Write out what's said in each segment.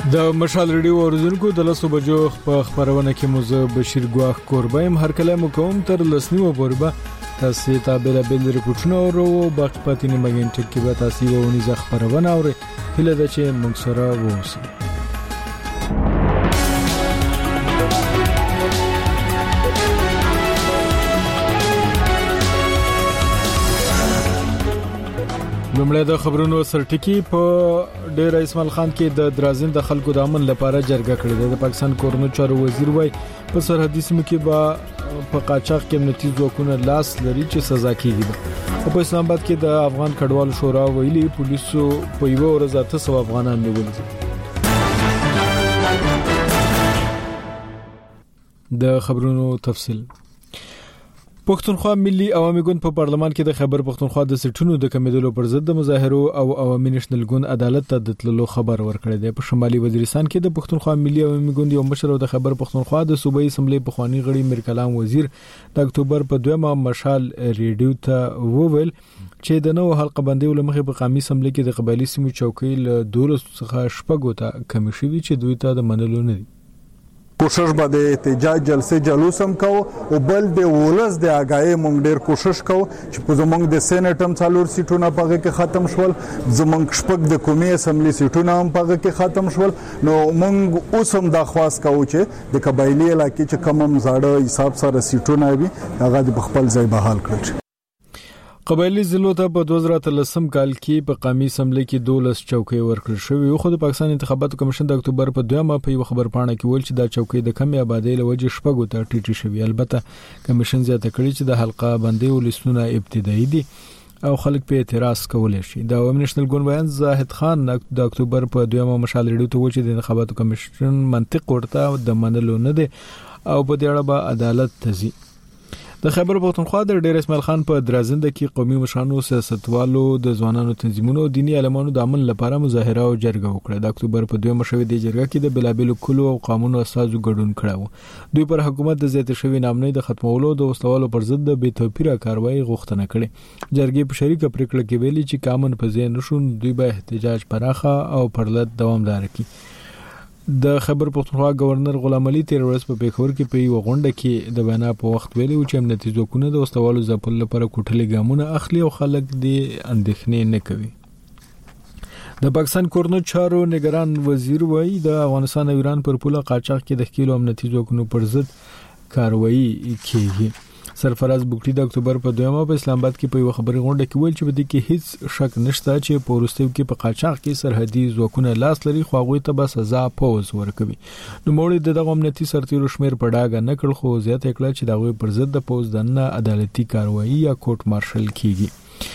د مشال ریډیو اوریدونکو د لسو بجو په خبرونه کې موزه بشیر ګواخ کوربایم هر کله کوم تر لسنیو پوربه تاسو ته بل ریپورتونه او باقي پاتې نیمګین ټکی به تاسو ونی ځ خبرونه اوري هله د چې موږ سره ووسی. لومړی د خبرونو سرټکی په ډیر اسماعیل خان کې د درازین د خلکو د امن لپاره جرګه کړې ده. د پاکستان کورنو چارو وزیر وای په سرحدي سیمو کې با په قاچاق کې امنیتي ځواکونه لاس لري چې سزا کیږي. په اسلام آباد کې د افغان کډوالو شورا ویلي پولیسو په یو ورځ 800 افغانان نیول دي. د خبرونو تفصیل. پښتونخوا ملي عوامي ګوند په پارلمان کې د خیبر پښتونخوا د سټونو د کمیدلو پر ضد د مظاهرو او عوامي نېشنل ګوند عدالت ته د تللو خبر ورکړی دی. په شمالي وزیرستان کې د پښتونخوا ملي عوامي ګوند یو مشر او د خیبر پښتونخوا د صوبایي اسمبلی پخوانی غړي میر کلام وزیر د اکتوبر په 2 مشال ریډیو ته وویل چې د نو حلقه بندي ولمخې په قومي اسمبلی کې د قبایلی سیمو چوکۍ له 12 څخه شپږو ته کم شوي چې دوی ته د منلو نه دي. کوشش به د احتجاج جلسه جلوس هم کو او بل د ولس د اگای مونږ ډیر کوشش کو چې په زمونږ د سېنټم څالور سیټونه پغه کې ختم شول، زمونږ شپږ د قومي اسمبلی سیټونه هم پغه کې ختم شول. نو مونږ اوس هم دا خواست کوو چې د قبایلی علاقې چې کوم زړه حساب سره سیټونه وي هغه د خپل ځای بحال کړي. قبایلی ضلعو ته په 2013 کال کې په قومي اسمبلی کې 12 چوکۍ ورکړل شوې. خو د پاکستان انتخاباتو کمیشن د اکتوبر په 2 په یو خبر پاڼه کې ویل چې دا چوکۍ د کمې آبادی له وجې شپږو ته ټیټې شوې. البته کمیشن زیاته کړی چې د حلقه بندي ولستونه ابتدایي دي او خلک په اعتراض کولای شي. د عوامي نېشنل ګوند بیان زاهد خان د اکتوبر په 2 مشال ریډیو ته ویل چې د انتخاباتو کمیشن منطق ورته د منلو نه دي او په دې اړه به عدالت تزي. د خیبر پښتونخوا د ډیر اسماعیل خان په درازنده کې قومي مشرانو، سیاستوالو، د ځوانانو تنظیمونو او دینی عالمانو د امن لپاره مظاهره او جرګه وکړه. د اکتوبر په 2 شوې د جرګه کې د بلابل کلو او قانونو اساسو ګډون کړو. دوی پر حکومت د زیات شوی نامنۍ د ختمولو د وسلوالو پر ضد د بې توپیره کاروایی غوښتنه کړې. جرګې په شریکه پریکړه کې ویلي چې کامن په ځای نشون دوی به احتجاج پراخه او پرلط دوامدار کړي. د خیبر پښتونخوا گورنر غلام علي تیر ورځ په پیښور کې په یو غونډه کې د وینا په وخت ویلي چې امنیتي ځواکونه د وسلوالو ځپل لپاره کوټلې ګامونه اخلي او خلک د اندېښنې نه کوي. د پاکستان کورنو چارو نگران وزیر وایي د افغانستان او ایران پر پوله قاچاق کې د کیلو امنیتي ځواکونو پر ضد کاروایی کیږي. سرفراز بوکټي د اکتوبر په 2 په اسلام آباد کې په یو خبري غونډه کې ویل چې په دې کې هیڅ شک نشته چې په ورستیو کې په قاچاق کې سرحدي ځواکونه لاس لري خو هغه ته به سزا پوز ورکوي. نو موږ دغه امنیتي سرتیرو شمیر په ډاګه نه کړ خو زیاته کړه چې دغه پر ضد د پوز دنه عدالتي کاروایی یا کورټ مارشل کیږي.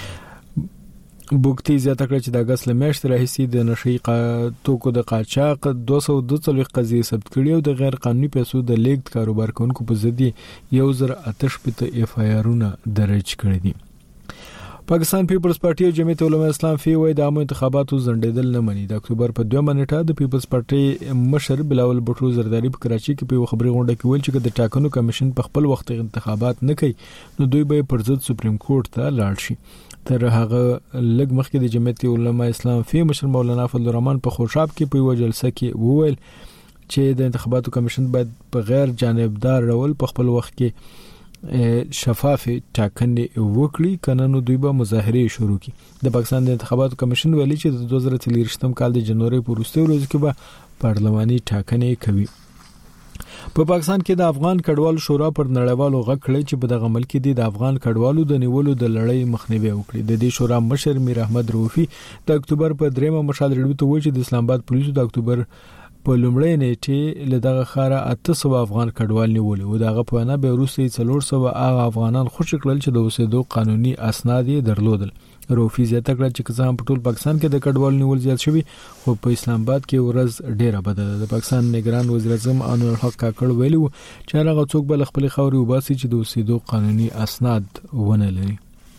بوکټي زیاته کړه چې د اگست لمیاشتې راهیسې د نشئی توکو د قاچاق 242 قضیې ثبت کړي او د غیر قانوني پیسو د لیږد کاروبار کوونکو په ضد 1088 اف آی آرونه درج کړي دي. پاکستان پیپلز پارټي او جمعیت علماء اسلام فی وای د عامه انتخاباتو ځنډیدل نه مني. د اکتوبر په 2 نیټه د پیپلز پارټي مشر بلاول بټو زرداری په کراچي کې په خبري غونډه کې ویل چې د ټاکنو کمیشن په خپل وخت انتخابات نه کوي نو دوی به پر ضد سپریم کورټ ته لاړ شي. تر هغه لږ مخکې د جمعیت علماء اسلام فی مشر مولانا فضل الرحمن په خوشاب کې په یو جلسه کې وویل چې د انتخاباتو کمیشن باید په غیر جانبدار ډول په خپل وخت کې شفاف ټاکنې وکړي کنه نو دوی به مظاهره شروع کړي. د پاکستان د انتخاباتو کمیشن ویلي چې د 2023 کال د جنوري په وروستي ورځو کې به پارلماني ټاکنې کوي. په پاکستان کې د افغان کډوالو شورا پر نړیوالو غږ کړی چې په دغه ملک کې د افغان کډوالو د نیولو د لړۍ مخنیوي وکړي. د دې شورا مشر میر احمد روفي د اکتوبر په 3 مشال ریډیو ته وایي چې د اسلام آباد پولیسو د اکتوبر په لومړۍ نیټه له دغه خاره 800 افغان کډوال نیولې او دغه په نه به روسي 400 هغه افغانان خوشی کړل چې د اوسېدو قانوني اسناد یې درلودل. روفي زیاته کړه چې څنګه په ټول پاکستان کې د کډوال نیول زیات شوی خو په اسلام آباد کې ورځ ډیره بدله ده. د پاکستان نگران وزیر اعظم انور الحق کاکړ ویلي چې هغه څوک بل خپل خاوري وباسي چې د اوسېدو قانوني اسناد ونه لري.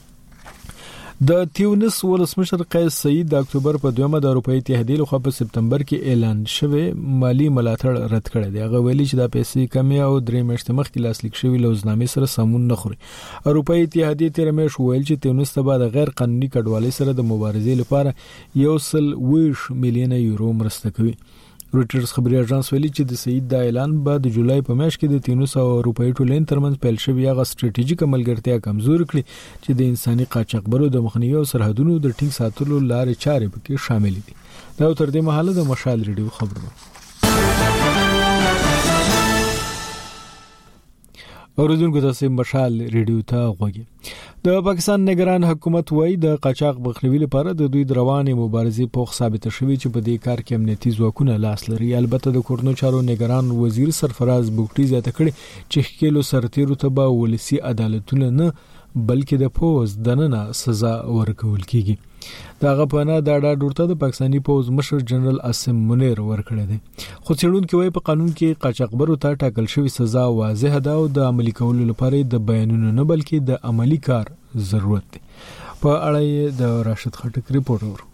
د تیونس ولسمشر قیس سعید د اکتوبر په 2 د اروپאי اتحادیې لخوا په سپتمبر کې اعلان شوی مالی ملاتړ رد کړی دی. هغه ویلي چې د پیسې کمی او 3 میاشتې مخکې لاسلیک شوی لوزنامې سره سمون نه خوري. اروپאי اتحادیې تیر میاشت ویل چې تیونس ته بعد غیر قانوني کډوالۍ سره د مبارزې لپاره 120 میلیون یورو مرسته کوي. رويټرز خبري اژانس ویلي چې د سعید د اعلان بعد د جولای په میاشت کې د 300 روپۍ ټولین ترمنځ پیل شوی هغه سټریټیژیک عملګرتیا کمزور کړي چې د انساني قاچاقبرو د مخنیوي او سرحدونو د ټینګ ساتلو لارې چارې پکې شامل دي. دا تر دې مهاله د مشال ریډیو خبرونه. اوریدونکو تاسو مشال ریډیو ته غوږی. د پاکستان نگران حکومت وایي د قاچاق مخنیوي لپاره د دوی روانې مبارزې په ثابت شوی چې په دې کار کې امنیتي ځواکونه لاس لري. البته د کورنو چارو نگران وزیر سرفراز بوګټي زیاته کړي چې کېلو سرتیرو ته به ولسی عدالتونه نه بلکې د پوز دننه سزا ورکول کیږي. داغه په نه دا ډاډورته د پاکستاني پوز مشر جنرال عاصم منیر ورکړی دی. خو څېړونکو وايي په قانون کې قاچاقبرو ته ټاکل شوی سزا واضح ده او د عملي کولو لپاره د بیانونو نه بلکې د عملی کار ضرورت دی. په اړه د راشد خټک ریپورت ورو.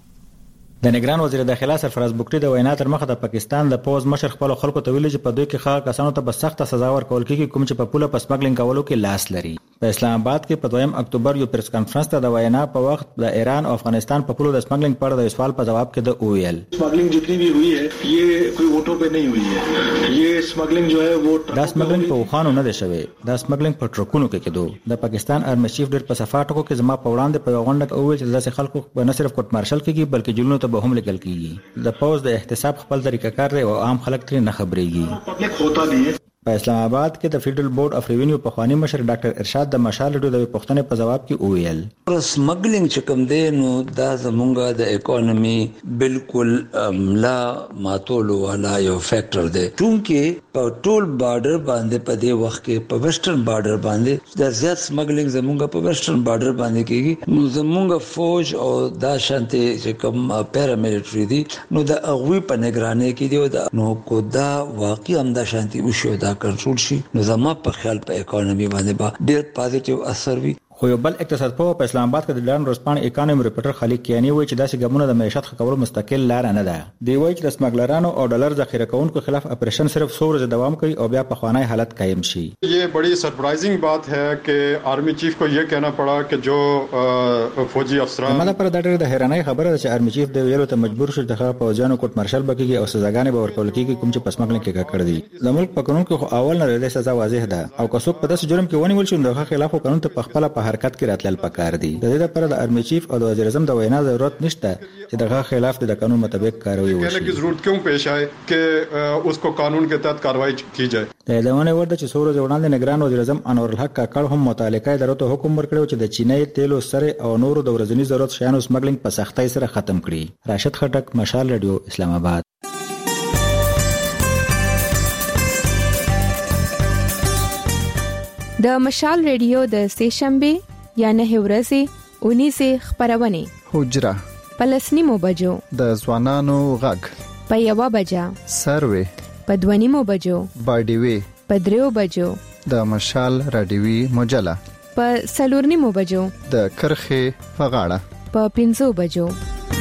د نگران وزیر داخله سرفراز بوګټي د وینا تر مخه د پاکستان د پوز مشر خپل خلکو ته ویلي چې په دوی کې ښه کسانو ته به سخته سزا ورکول کیږي کوم چې په پوله په سمګلینګ کولو کې لاس لري. په اسلام آباد کې په 2 اکتوبر یو پریس کانفرنس ته د وینا په وخت د ایران او افغانستان په پوله د سمګلینګ پر د سوال په جواب کې د اویل स्मगलिंग जितनी भी हुई है ये कोई वोटों पे नहीं हुई है. ये स्मगलिंग जो है वो دا سمګلینګ په خوانو نه دی شوی. دا سمګلینګ په ټرکونو کې کېدو. د پاکستان آرمي چیف ډېر په صفاټو کې زما په وړاندې په غونډه کې اویل چې داسې خلکو نه صرف کوټ مارشل کېږي بلکې جلونو ته به هم لیکل کېږي. د پوز د احتساب خپل طریقه کار دی او عام خلک ترې نه خبرېږي. पब्लिक होता नहीं है. په اسلام آباد کې د فیډرل بورډ اف ریوینیو په خواني مشر ډاکټر ارشاد د مشال ډو د پښتنې په جواب کې اویل سمګلینګ چې کوم دی نو دا زمونږه د اکانومي بالکل لا ماتولو والا یو فیکٹر دی چونکه په ټول بارډر باندې په دې وخت کې په ویسټرن بارډر باندې د زیات سمګلینګ زمونږه په ویسټرن بارډر باندې کېږي. نو زمونږه فوج او دا شانتي چې کوم پیراملیټری دي نو د اغوی په نگرانۍ کې دی نو کو دا واقعي هم دا شانتي وشو دا کنټرول شي نو زما په خیال په اکانومي باندې با ډېر پازیټیو اثر وي. خو یو بل اقتصاد په اسلام آباد کې د ډالر ورسپانې اکانومي ریپورټر خالد کیانی وایي چې داسې ګامونه د معیشت ښه کولو مستقل لار نه ده. دی وایي چې د سمګلرانو او ډالر ذخیره کوونکو خلاف اپریشن صرف 100 ورځې دوام کوي او بیا په خوانی حالت قائم شي. ये बड़ी सरप्राइजिंग बात है कि आर्मी चीफ को ये कहना पड़ा कि जो फौजी अफसरान مله پر د ډېر د حیرانۍ خبره ده چې آرمي چیف دی ویلو ته مجبور شو چې د پوځیانو کوټ مارشل بکیږي او سزاګانې به ورکول کیږي کوم چې په سمګلینګ کې کړی دي. د ملک په قانون کې خو اول نه د سزا واضح ده او که څوک په داسې جرم کې ونیول شي نو د خلاف قانون ته په خپل په حرکت کې راتلل کار دي. د دې لپاره د آرمي چیف او د وزیر اعظم د وینا ضرورت نشته چې دغه خلاف د قانون مطابق کاروي وشي. कहने की जरूरत क्यों पेश आए कि उसको कानून के तहत कार्रवाई की जाए. د اعلان ورته چې څو ورځې وړاندې نگران وزیر اعظم انور الحق کاکړ هم متعلقه ادارو ته حکم ورکړو چې د چینای تیلو سره او نورو د ورځنی ضرورت شیانو سمګلینګ په سختۍ سره ختم کړي. راشد خټک مشال ریډیو اسلام آباد. د مشال ریډیو د سېشنبه یا نه ورځې 19 خبرونه حجره پلسنیمو بجو د ځوانانو غږ په 1 بجه سروي په 2 بجو باډیوي په 3 بجو د مشال رادیوي مجله په 4 بجو د کرخه په غاړه په 5 بجو.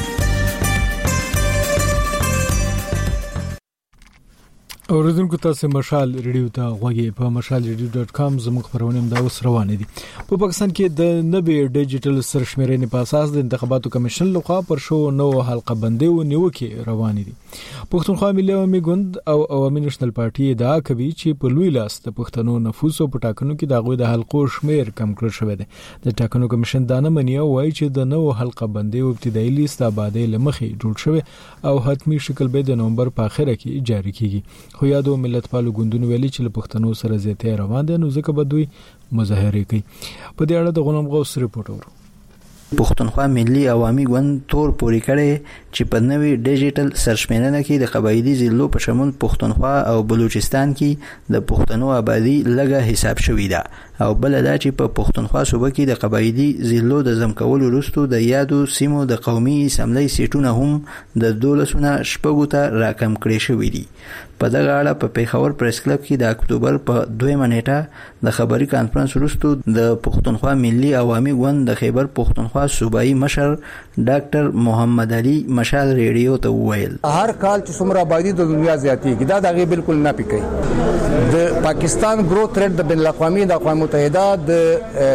اوریدونکو تاسو مشال ریډیو ته غوږی په mashalradio.com زموږ خبرونه دا اوس روانه دي. په پاکستان کې د نوې ډیجیټل سرشمیرنې په اساس د انتخاباتو کمیشن لخوا پر شو نو حلقه بندي او نیوکه روانه دي. پښتونخوا ملي عوامي ګوند او عوامي نېشنل پارټي دا کوي چې په لوی لاس د پښتنو نفوس په ټاکنو کې د غوې د حلقو شمیر کم کړل شوی دی. د ټاکنو کمیشن دا نه مني او وايي چې د نو حلقه بندي او ابتدایي لیست آبادی لمخې جوړ شوی او حتمی شکل به د نومبر په اخره کې جاری کیږي. خو یادو ملت پالو ګوندونو ویلي چې له پښتنو سره زیاتې روان دي نو ځکه به دوی مظاهره کوي. په دې اړه د غلام غوث ریپورت ورو. پښتونخوا ملي عوامي ګوند تور پوري کړي چې په نوې ډیجیټل سرشمیرنه کې د قبایلی ضلعو په شمول پښتونخوا او بلوچستان کې د پښتنو آبادی لږه حساب شوې ده او بل دا چې په پښتونخوا صوبه کې د قبایلی ضلعو د زم کولو وروسته د یادو سیمو د قومي اسمبلی سیټونه هم د 12 شپږو ته راکم کړي شوې دي. په دغه اړه په پیښور پریس کلب کې د اکتوبر په 2 نیټه د خبري کانفرنس وروسته د پښتونخوا ملي عوامي ګوند د خیبر پښتونخوا صوبایي مشر ډاکټر محمد علي مشال ریډیو ته وویل هر کال چې څومره آبادی د دنیا زیاتېږي دا دغه بالکل نه پکې. د پاکستان گروث ریټ د بین الاقوامي د اقوام متحده د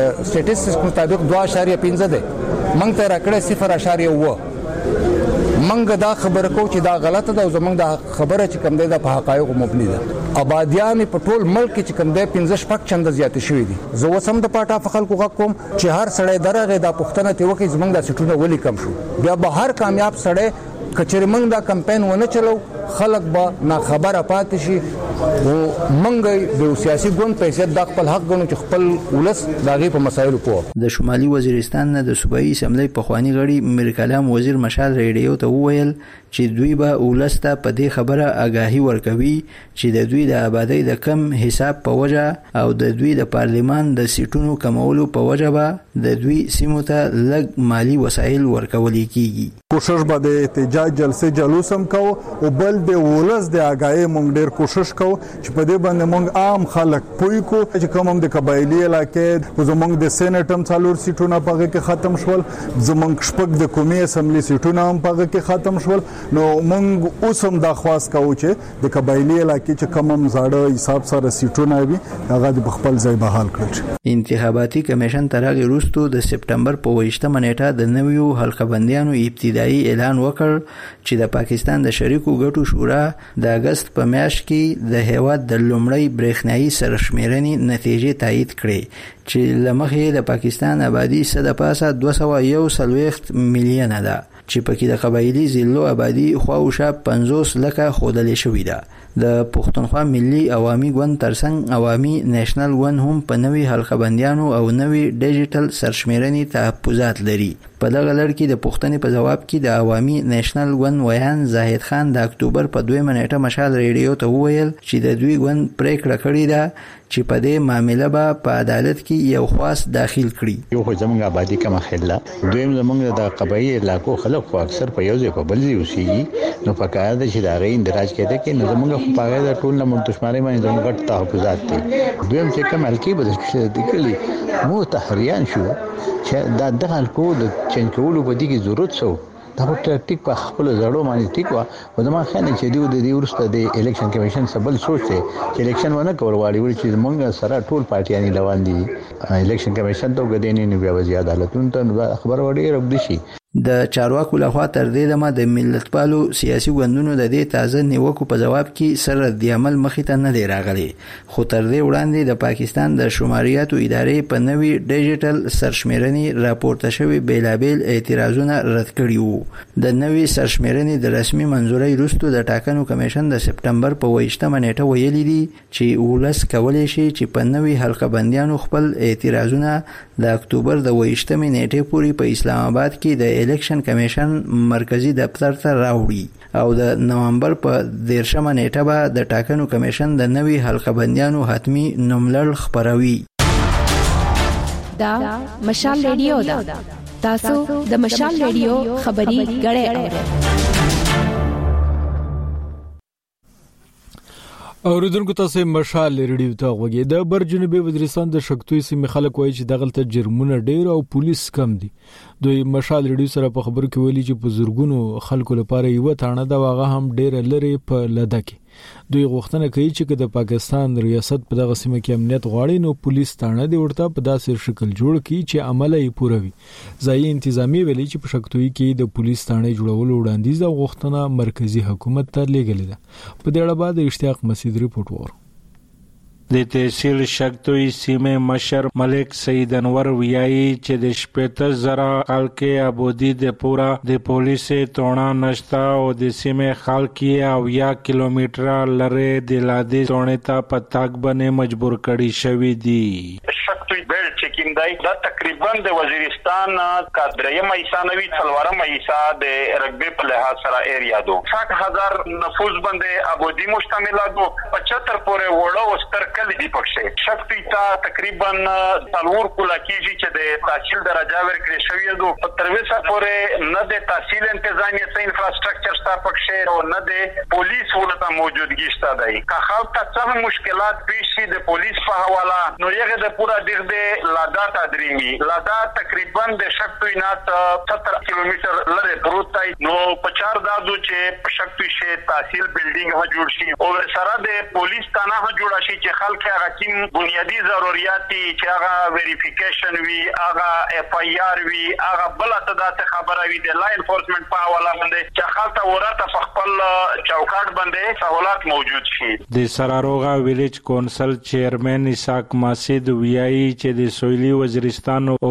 سټیټسټکس مطابق 2.15 ده. موږ ته راکړه 0.1. منګ دا خبره کو چې دا غلطه ده او زمونږ دا خبره چې کوم ده په حقایقو مبني ده. آبادیان په ټول ملک کې چې کوم ده 15 چنده زیات شوې دي. زه وسم د پاټا خلکو غږ کوم چې هر سړی درغه دا پښتنه ته وکي زمونږ د سټونه ولي کم شو. بیا به هر کامیاب سړی کچېر موږ دا کمپاین ونه چلو خلک به نه خبره پاتې شي او موږ د سیاسي ګوند په حیثیت د خپل حق غنو چې خپل ولس دغه په مسایلو پوه. د شمالي وزیرستان نه د صوبایي اسمبلی پخوانی غړي میر کلام وزیر مشال ریډیو ته وویل چې دوی به ولسته په دې خبره آگاهی ورکوي چې د دوی د آبادی د کم حساب په وجه او د دوی د پارلیمان د سیټونو کمولو په وجه به د دوی سیمو ته لږ مالی وسایل ورکول کیږي. کوشش به د احتجاج جلسه جلوس هم کو او بل د ولس د آگاهی مونږ ډیر کوشش کو چې په دې باندې مونږ عام خلک پوي کو چې کوم د قبایلی علاقې زمونږ د سېنټ هم څلور سیټونه پغه کې ختم شول زمونږ شپږ د قومي اسمبلی سیټونه هم پغه کې ختم شول نو مونږ اوس هم د خواست کوو چې د قبایلی علاقې چې کوم هم زړه حساب سره سیټونه وي هغه د خپل ځای بحال کړي. انتخاباتي کمیشن ترغه وروسته د سپټمبر په 28 نیټه د نویو حلقه بندیانو ابتدایي اعلان وکړ چې د پاکستان د شریکو ګټو شورا د اگست په میاشت کې د هیواد د لومړی برېښنايي سرشمیرنې نتیجې تایید کړې چې لمخې د پاکستان آبادی صد پاسه 241 میلیونه ده چې پکې د قبایلی ضلعو آبادی خواوشا 50 لکه خودلې شوې ده. د پښتونخوا ملي عوامي ګوند ترڅنګ عوامي نېشنل ګوند هم په نوي حلقه بندیانو او نوي ډیجیټل سرشمیرنې تحفظات لري. په دغه لړ کې د پښتنې په جواب کې د عوامي نېشنل ګوند ویان زاهد خان د اکتوبر په 2 نیټه مشال ریډیو ته وویل چې د دوی ګوند پریکړه کړې ده چې په دې معاملې به په عدالت کې یو خاص داخل کړي. یو خو زموږ آبادی کم خلا دویم زموږ د قبایلی علاقو خلک خو اکثر په یو ځای په بل ځای اوسېږي نو په کار ده چې دا غي اندراج کېده کې نو زموږ په هغه د ټول نمو دشمنی باندې زموږ ګټ تحفظات دي. دویم چې کوم حلقې بدل کړي مو تحریان شو چې دا د حلقو د چینج کولو په دې کې ضرورت شو دا په ټیک په خپل زړو باندې ټیک و او زما خیال چې د دې ورسته د الیکشن کمیشن سبل سوچ دی چې الیکشن ونه کول غواړي چې موږ سره ټول پارټیان روان دي الیکشن کمیشن ته غدینې نه بیا وځي عدالتونو ته خبر وړي رب دي شي. د چارواکو لخوا تر دې دمه د ملتپالو سیاسي ګوندونو د دې تازه نیوکو په جواب کې سره د عمل مخې ته نه دی راغلی خو تر دې وړاندې د پاکستان د شماریاتو ادارې په نوي ډیجیټل سرشمیرنې راپورته شوی بیلابیل اعتراضونه رد کړي وو. د نوي سرشمیرنې د رسمي منظورۍ وروسته د ټاکنو کمیشن د سپټمبر په 28 نیټه ویلي دي چې ولس کولی شي چې په نوي حلقه بندیانو خپل اعتراضونه د اکتوبر د 28 نیټې پورې په اسلام آباد کې د الیکشن کمیشن مرکزی دفتر ته راوړي او د نومبر په 13 نیټه به د ټاکنو کمیشن د نوي حلقه بندیانو حتمی نوملړ خبروي. دا مشال ریډیو ده. تاسو د مشال ریډیو خبري غړې اورئ. اوریدونکو تاسو مشال ریډیو ته وګورئ. د بر جنوبي وزیرستان د شکتوي سیمې خلک وایي چې دغلته جرمونه ډېر او پولیس کم دي. دوی مشال ریډیو سره په خبرو کې ویلي چې په زورګونو خلکو لپاره یو تانه دا واغه هم ډېر لري په لده کې. دوی غوښتنه کوي چې د پاکستان ریاست په دغه سیمه کې امنیت غواړي نو پولیس تانه دی ورته په داسې شکل جوړ کړي چې عمل یې پوره وي. ځایي انتظامی ویلي چې په شکتوي کې د پولیس تانه جوړولو وړاندیز او غوښتنه مرکزی حکومت ته لېږلې ده. په دې اړه بعد اشتیاق مسعود رپورټ ورو. د تحصیل شکتوی سیمه مشر ملک سید انور ویایي چې د 70,000 خلک آبادی د پورا د پولیس تونا نشتا او د سیمه خلک او 1 کیلومتر لره د لادي تونې ته پتاک باندې مجبور کړي شوی دي. شکتوی بیل چکیم دی دا تقریبا د وزیرستان کا دریم ایسا نوی څلورم ایسا د رقبه په لحاظ سره ایریا دو 60,000 نفوس باندې آبادی مشتمل دو 75 پورې وړو ستر دی پکشه شکتی تا تقریبا تلور کولا کیږي چې د تحصیل درجه ورکړې شوې دو په ترویسه پورې نه د تحصیل انتظامیه څخه انفراستراکچر ستا پکشه او نه د پولیس ولته موجودګي شته دی که خلک ته څه مشکلات پیښ شي د پولیس په حواله نو یغه د پورا دغه لادا تدریمی لادا تقریبا د شکتوینات 70 کیلومتر لري پروت دی نو په چار دادو چې په شکتوشه تحصیل بلډینګ ها جوړ شي او سره د پولیس تانه ها جوړ شي چې خلک هغه کوم بنیادی ضرورت چې هغه ویریفیکیشن وی هغه اف ای آر وی هغه بل ته خبره وی د لا انفورسمنت په حواله باندې چې خلک ورته په خپل چوکاټ باندې سہولت موجود شي. د سراروغا ویلیج کونسل چیرمن اسحاق ماسید ویایي چې د سویلي وزیرستان او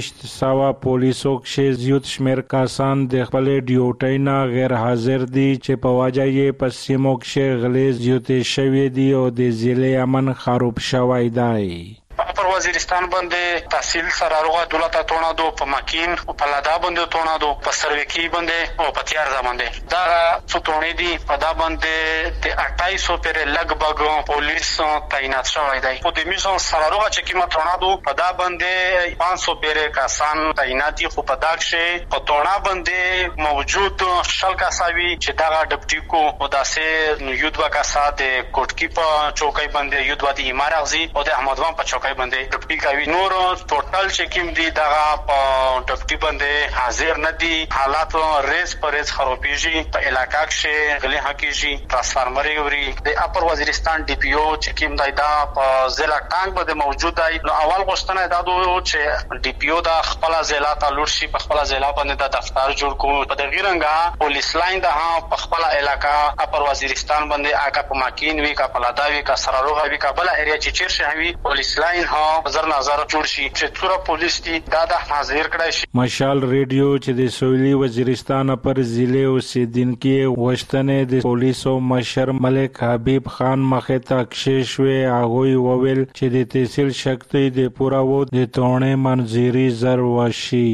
2300 پولیسو کې زیات شمیر کسان د خپل ډیوټي نه غیر حاضر دي چې په واجه یې پسیمو کې غلیظ زیات شوی دی او د ضلع امن خراب شوی دی. پر وزیرستان باندې تحصیل سراروغا دولت اتونا دو په ماکین او په لادا باندې اتونا دو په سروکی باندې او په تیار باندې دا څوتونی دي په دا باندې د 2800 پر لګبګ پولیس تعینات شوی دی په د میزون سراروغا چې کیمه اتونا دو په دا باندې 500 پر کسان تعینات خو په دا کې په اتونا باندې موجود شل کساوی چې دا ډپټی کو او داسې یودوا کسا د کوټکی په چوکۍ باندې یودوا دی مارغزي او د احمدوان په چوکۍ باندې ډپټي کوي نور ټوټل چې کوم دي دا په ډپټي باندې حاضر نه دي حالات ریس پر ریس خرابېږي په علاقہ کې غلي حقيقي ترانسفارمر یوري د اپر وزیرستان ډي پی او چې کوم دی دا په ضلع ټانګ باندې موجود دی نو اول غوښتنه دا دو چې ډي پی او د خپل ضلع ته لور شي په خپل ضلع باندې د دفتر جوړ کوو په دغه رنګه پولیس لاین ده په خپل علاقہ اپر وزیرستان باندې آکا په ماکین وی کا پلادا وی کا سراروغا وی کا بل ایریا چې چیر شوی پولیس لاین نظر جوړ شي چې ټول پولیس دي دا حاضر کړای شي. مشال ریډیو چې د سویلي وزیرستان پر ضلع اوسیدونکو وشتنه د پولیسو مشر ملک حبیب خان مخه ته کششوي هغه وویل چې د تحصیل شکتي د پورا و د تونه منځري زر وشي.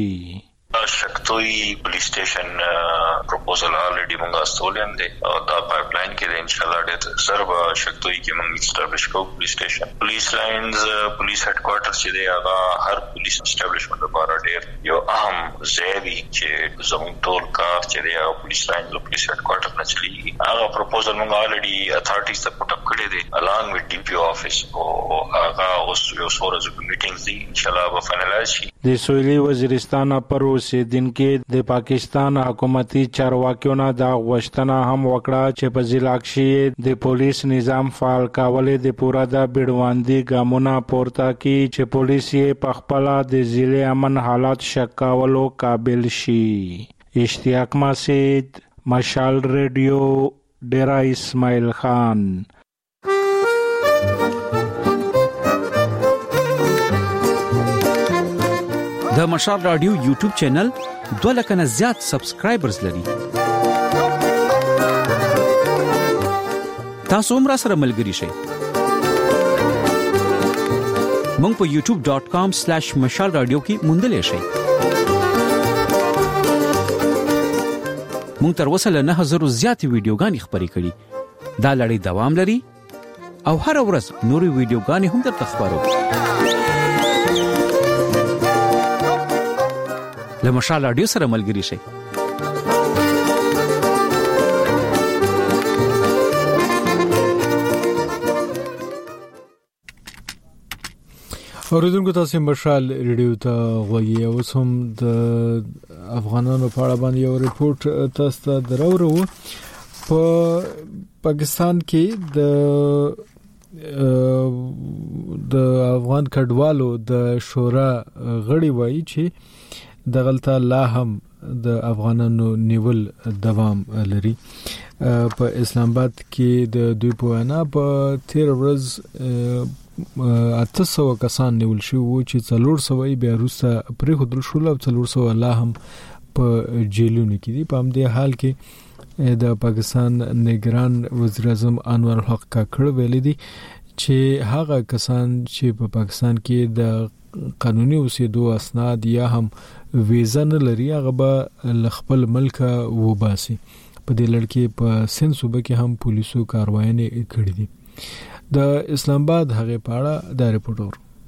شکتوی پولیس سټیشن پروپوزل الریډي موږ استولم دي او دا پایپلاین کې ان شاء الله ډېر سره شکتوی کې موږ اسټابلیش کوو پولیس سټیشن پولیس لاینز پولیس هډ کوارټر چې دی هغه هر پولیس اسټابلیشمنت لپاره ډېر یو اهم ځای دی چې زموږ ټول کار چې دی پولیس لاین له پولیس هډ کوارټر نه چلیږي هغه پروپوزل موږ الریډي اتھارټیز ته پټ اپ کړی دی along with DPO office او هغه اوس یو څوره میټینګز دي ان شاء الله به فائنلایز شي. د سویلي وزیرستان پر اوسیدونکو د پاکستان حکومتي چارواکیو نه دا غوښتنه هم وکړه چې په ضلع کې د پولیس نظام فعال کول د پورا د بیړواندي ګامونه پورته کی چې پولیس یې په خپل د ضلع امن حالات شکاولو قابل شي. اشتیاق مسعود مشال ریډیو ډیرا اسماعیل خان. د مشال رادیو یوټیوب چینل 2 لک نه زیات سبسکرایبرز لري. تاسو هم را سره ملګري شئ. مونږ په youtube.com/mashalradio کې موندلې شئ. مونږ تر اوسه له 9000 زیات ویډیوګانې خبرې کړې. دا لړۍ دوام لري او هر ورځ نورې ویډیوګانې هم درته خبرو. له مشال رادیو سره ملګري شئ. اوریدونکو تاسو مشال ریډیو ته غوږی اوس هم د افغانانو په اړه باندې یو ریپورت تاسو ته درورو. په پاکستان کې د افغان کډوالو د شورا غړي وایي چې دغلطه لا هم د افغانانو نیول دوام لري. په اسلام آباد کې د دوی په وینا په 13 ورځ 800 کسان نیول شو چې 400 بیا وروسته پرې خودل شو او 400 لا هم په جیلونو کې دي. په همدې حال کې د پاکستان نگران وزیر اعظم انور الحق کاکړ ویلي دي چې هغه کسان چې په پاکستان کې د قانوني اوسېدو اسناد یا هم ویزا نه لري هغه به خپل ملک وباسي. په دې لړ کې په سند صوبه کې هم پولیسو کاروایي کړې دي. د اسلام آباد هغه پاړه د ریپورټر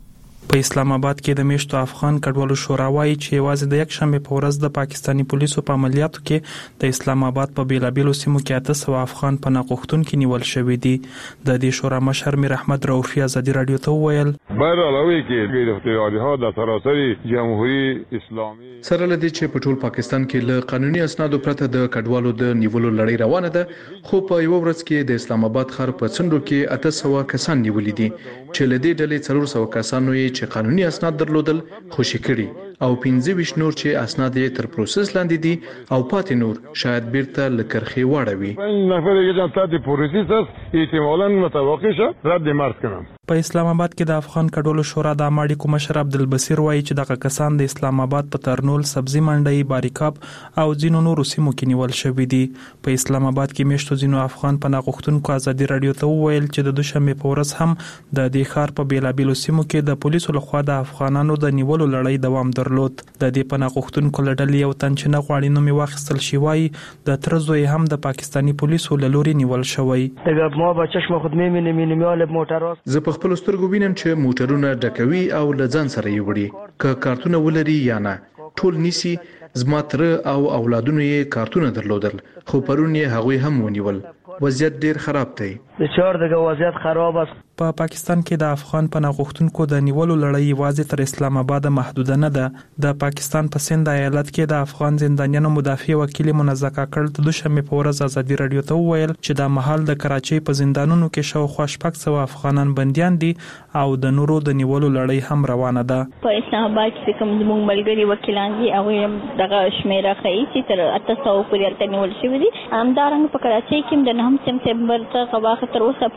په اسلام آباد کې د میشتو افغان کډوالو شورا وايي چې یوازې د یک شنبه په ورځ د پاکستانی پولیسو په عملیاتو کې د اسلام آباد په بیلابیلو سیمو کې 800 افغان پناه غوښتونکي نیول شوي دي. د دې شورا مشر میر احمد رؤفی ازادي رادیو ته وویل برعلاوه کې غیر اختیاري ها د سراسر جمهوریت اسلامي سره لدی چې په ټول پاکستان کې له قانوني اسنادو پرته د کډوالو د نیولو لړۍ روانه ده، خو په یو ورځ کې د اسلام آباد ښار په څنډو کې 800 کسان نیولي دي چې له دې ډلې 400 کسانو یې چې قانوني اسناد درلودل خوشي کړي او 25 نور چې اسناد یې تر پروسس لاندې دي او پاتې نور شاید بیرته لکرخي واړوي. نفر یې چې تاسو پروسس است احتمالاً متوقع شه رد مرز کنم. په اسلام آباد کې د افغان کډوالو شورا د اماړي کومشر عبدالبصیر وایي چې دغه کسان د اسلام آباد په ترنول، سبزی منډي، باریکاب او ځینو نورو سیمو کې نیول شوي دي. په اسلام آباد کې میشتو ځینو افغان پناه غوښتونکو ازادي رادیو ته وویل چې د دوشنبه په ورځ هم د دې ښار په بیلابیلو سیمو کې د پولیسو لخوا د افغانانو د نیولو لړۍ دوام درلود. د دې پناه غوښتونکو لړل یو تن چې نه غواړي نوم واخیستل شي وایي د ترزوی هم د پاکستانی پولیسو له لوري نیول شوی. ما با چشم خود می‌بینم میال موټر زه په خپل سترګو وینم چې موټرونه ډکوي او لځان سره یې وړي که کارتونه ولري یا نه ټول نیسی. زما تر او اولادونو یې کارتونه درلودل خو پرون یې هغوی هم ونیول. وضعیت ډیر خراب دی. بسیار دغه وضعیت خراب است. په پاکستان کې د افغان پناه غوښتونکو د نیولو لړۍ یوازې تر اسلام آباد محدوده نه ده. د پاکستان په سند ایالت کې د افغان زندانیانو مدافع وکیل منزه کاکړ د دوشنبه په ورځ ازادي رادیو ته وویل چې د محل د کراچۍ په زندانونو کې شاوخوا 600 افغانان بنديان دي او د نورو د نیولو لړۍ هم روانه ده. په اسلام آباد کې کوم زموږ ملګري وکیلان دي هغه هم دغه شمیره ښیي چې تر 800 پورې ارته نیول شوي دي. همدارنګه په کراچۍ کې د 9 سپتمبر څخه واخه تر اوسه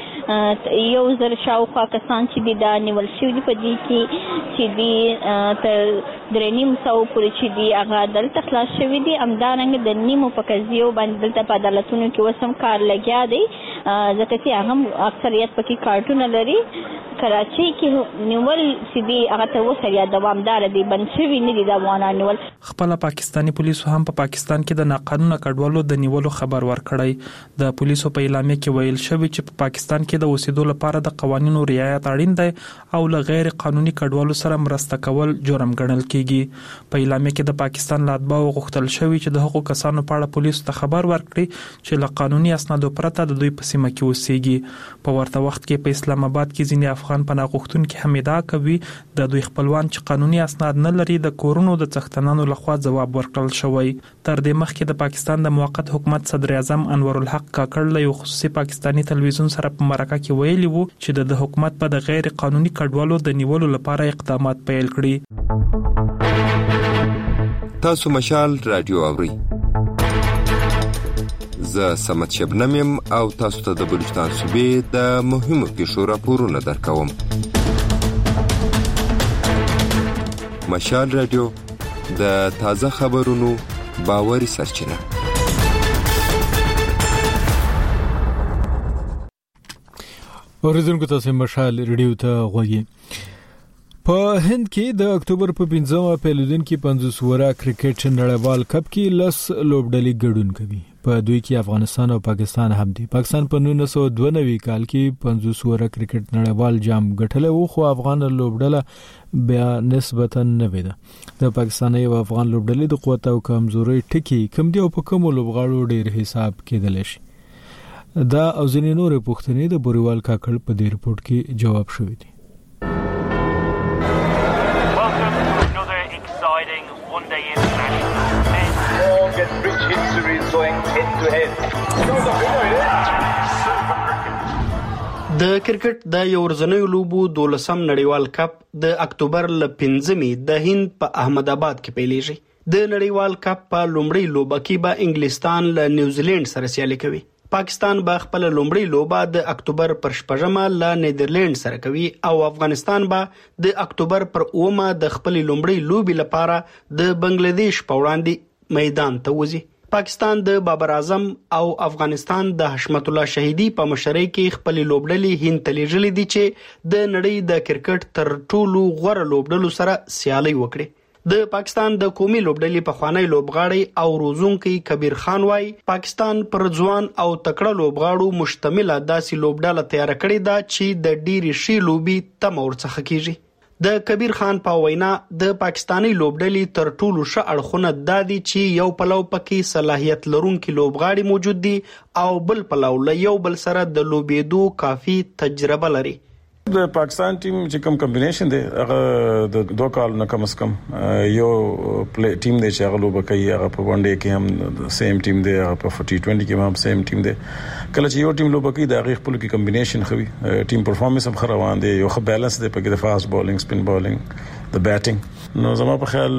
پورې 1000 شاوخوا کسان چې دا نیول شوي دي. په دې کې چې دي تر 300 پورې چې دي هغه دلته خلاص شوي دي. همدارنګه د نیمو په قضیو باندې دلته په عدالتونو کې وسم کار لګیا دی ځکه چې هغه اکثریت پکې کارتونه لري. کراچۍ کې نیول چې دي هغه تر اوسه یا دوامدار دي، بند شوي نه دي د افغانانو نیول. خپل پاکستانی پولیسو هم په پاکستان کې د ناقانونه کډوالو د نیولو خبر ورکړی. د پولیسو په اعلامیه کې ویل شوی چې په پاکستان کې د اوسېدو لپاره د قوانینو رعایت اړین دی او له غیر قانوني کډوالو سره مرسته کول جرم ګڼل کیږي. په اعلامیه کې د پاکستان له اتباعو غوښتل شوی چې د هغو کسانو په اړه پولیسو ته خبر ورکړي چې له قانوني اسنادو پرته د دوی په سیمه کې اوسېږي. په ورته وخت کې په اسلام آباد کې ځینې افغان پناه غوښتونکي هم ادعا کوي د دوی خپلوان چې قانوني اسناد نه لري د کورونو د څښتنانو لخوا ځواب ورکړل شوی. تر دې مخکې د پاکستان د موقت حکومت صدر اعظم انور الحق کاکړ له یو خصوصي پاکستانی تلویزیون سره په مرکه کې ویلي وو چې د حکومت په د غیر قانوني کډوالو د نیولو لپاره اقدامات پیل کړي. تاسو مشال رادیو اورئ. زه سمت شبنم یم او تاسو ته د بلوچستان صوبې د مهمو پیښو راپورونه درکوم. مشال رادیو د تازه خبرونو باوري سرچینه. اوریدونکو تاسو مشال رادیو ته غوږی. په هند کې د اکتوبر په 15مه پیلودونکو 50 ورا کرکټ نړیوال کپ کې لس لوبډلې ګډون کوي. په دوی کې افغانستان او پاکستان هم دي. پاکستان په 1992 کال کې 50 ورا کرکټ نړیوال جام ګټل او خو افغان لوبډله بیا نسبتا نوې ده. د پاکستاني او افغان لوبډلې د قوت او کمزوري ټکی کم دی او په کوم لوبغاړو ډیر حساب کېدل شي. دا او ځینې نورې پوښتنې د بوریوال کاکړ په دې رپورت کې جواب شوې دي. د کرکټ د یو ورځنیو لوبو 12م نړیوال کپ د اکتوبر ل 15مې د هند په احمد آباد کې پیلېږي. د نړیوال کپ په لومړۍ لوبه کې به انګلستان له نیوزیلند سره سیالي کوي. پاکستان به خپل لومړی لوبه د اکتوبر پر 8مه له نیدرلند سره کوي او افغانستان به د اکتوبر پر 9مه د خپل لومړی لوبي لپاره د بنگلاديش په وړاندې میدان ته وځي. پاکستان د بابر اعظم او افغانستان د حشمت الله شهیدی په مشرۍ کې خپل لوبډلې هند ته لیږلې دي چې د نړۍ د کرکټ تر ټولو غوره لوبډلو سره سیالي وکړي. د پاکستان د قومي لوبډلې په خوانی لوبغاړي او روزونکي کبیر خان وايي پاکستان پر ځوان او تکړه لوبغاړو مشتمله داسې لوبډله تیار کړې ده چې د ډېری شي لوبي تم ورڅخه کیږي. د کبیر خان په وینا د پاکستانی لوبډلې تر ټولو ښه اړخونه دا دي چې یو پلو پکې صلاحیت لرونکي لوبغاړي موجود دي او بل پلو له یو بل سره د لوبېدو کافي تجربه لري. د پاکستان ټیم چې کوم کمبینیشن دی هغه د 2 کال نه کم از کم یو پلی ټیم دی چې هغه لوبه کوي، هغه په ون ډے کې هم سیم ټیم دی، هغه په ټي 20 کې هم سیم ټیم دی. کله چې یو ټیم لوبه کوي د هغه خپل کې کمبینیشن خوي، ټیم پرفارمنس هم روان دی، یو ښه بیلانس دی پکې د فاست بولینګ، سپین بولینګ، د بیټینګ. نو زما په خیال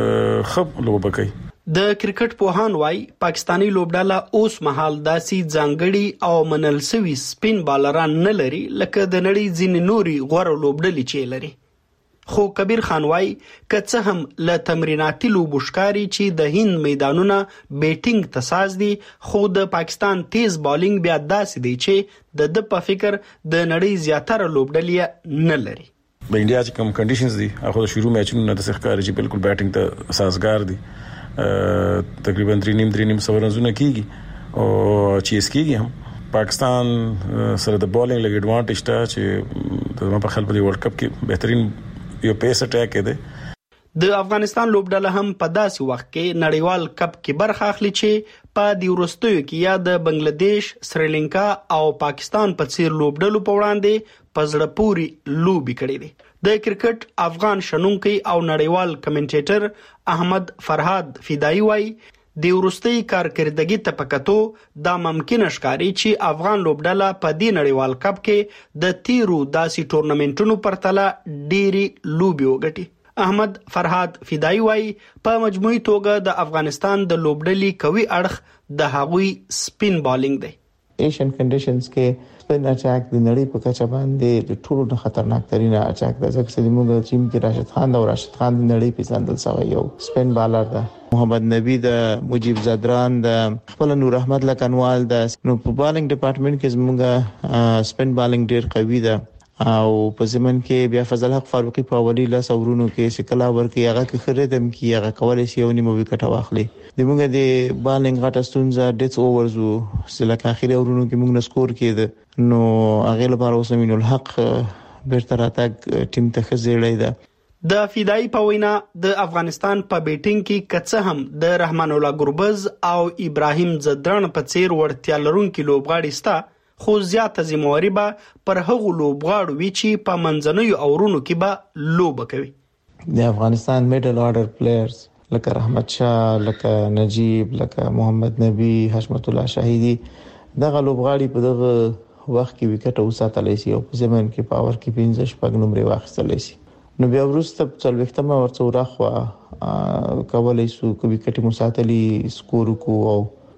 ښه لوبه کوي. د کرکټ پوهان وايي پاکستانی لوبډله اوس مهال داسې ځانګړي او منل شوي سپین بالران نه لري لکه د نړۍ ځینې نوري غوره لوبډلې چې لري. خو کبیر خان وايي که څه هم له تمریناتي لوبو ښکاري چې د هند میدانونه بیټینګ ته ساز دي، خو د پاکستان تیز بالینګ بیا داسې دی چې د په فکر د نړۍ زیاتره لوبډلې نه لري. د انډیا چې کوم کنډیشنز دي هغه د شروع میچونو نه د ښکاري چې بالکل بیټینګ ته سازگار دي. تقریبا 3.5 سورنزونه کیږي او چې اس کیږي هم پاکستان سره د بولینګ لګ ایڈوانټیج ته چې د په خپل په ورلد کپ کې بهترین یو پیس اٹیک دی. د افغانستان لوبډله هم په داسې وخت کې نړیوال کپ کې برخه اخلي چې په دې وروستیو کې یا د بنگلاديش، سریلانکا او پاکستان په څیر لوبډلو په وړاندې په زړه پوري لوبي کړې دي. د کرکټ افغان شنونکي او نړیوال کمنټیټر احمد فرهاد فدایي وايي د وروستي کارکردګي ته پکاتو دا ممکن ښکاري چې افغان لوبډله په دې نړیوال کپ کې د تیرو داسې ټورنمنټونو پرتله ډېری لوبي وګټي. احمد فرهاد فدایي وايي په مجموعي توګه د افغانستان د لوبډلې قوي اړخ د هغوی سپین بالینګ دی. ایشین کنډیشنز کې سپین اٹیک د نړۍ په کچه باندې د ټولو نه خطرناک ترين اٹیک دی، ځکه چې موږ ټیم کې راشد خان او راشد خان د نړۍ په سندل سره یو سپین بالر ده، محمد نبی د مجيب زدران د خپل نور احمد لکنوال د نو په بالینګ ډپارټمنټ کې موږ سپین بالینګ ډیر قوي ده او په زمن کې بیا فضل حق فاروقي په اولی لاس اورونو کې شکلا ورکي هغه کې خریدم کې هغه کولای شي یو نیمه وکټ واخلي. د موږ د بالینګ غټه ستونزه ډیټس اوورز او سلک اخیری اورونو کې موږ سکور کېده، نو هغه لپاره اوس امین الحق بیرته راتګ ټیم ته خزیړی ده. د فدایي په وینا د افغانستان په بیټینګ کې کڅه هم د رحمان الله ګربز او ابراهیم زدران په څیر ورتیا لرونکي لوبغاړي ستا، خو زیاته ذمہواری به پر هغو لوبغاړو وی چې په منځنوي اورونو کې به لوبه کوي. د افغانستان میډل اورډر پلیئرز لکه رحمت شاه، لکه نجیب، لکه محمد نبی، حشمت الله شهیدی دغه لوبغاړي په دغه وخت کې وکټ وساتلی شي او په زمن کې پاور کې 15 شپږ نمبر واخیستلی شي. نو بیا وروسته په څلوېښتمه ورڅ راخوا کولای شو کوي وکټ مساتلی سکور کو او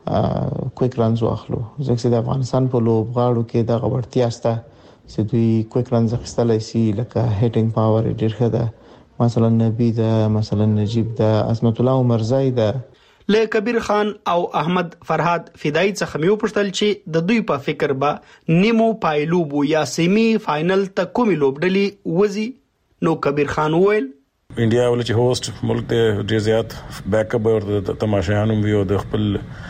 کویک رانز واخلو، ځکه د افغانستان په لوبغاړو کې د غوړتیا ستا چې دوی کویک رانز اخیستلی شي، لکه هیټینګ پاور ډیر ښه ده، مثلا نبی ده، مثلا نجیب ده، عظمت الله عمرزای ده. له کبیر خان او احمد فرهاد فدایي څخه مې وپوښتل چې د دوی په فکر به نیمو پایلوبو یا سیمی فائنل ته کومې لوبډلې وځي، نو کبیر خان وویل انډیا ول چې هوست ملک ته ډیر زیات بیک اپ او تماشایانو ویو د خپل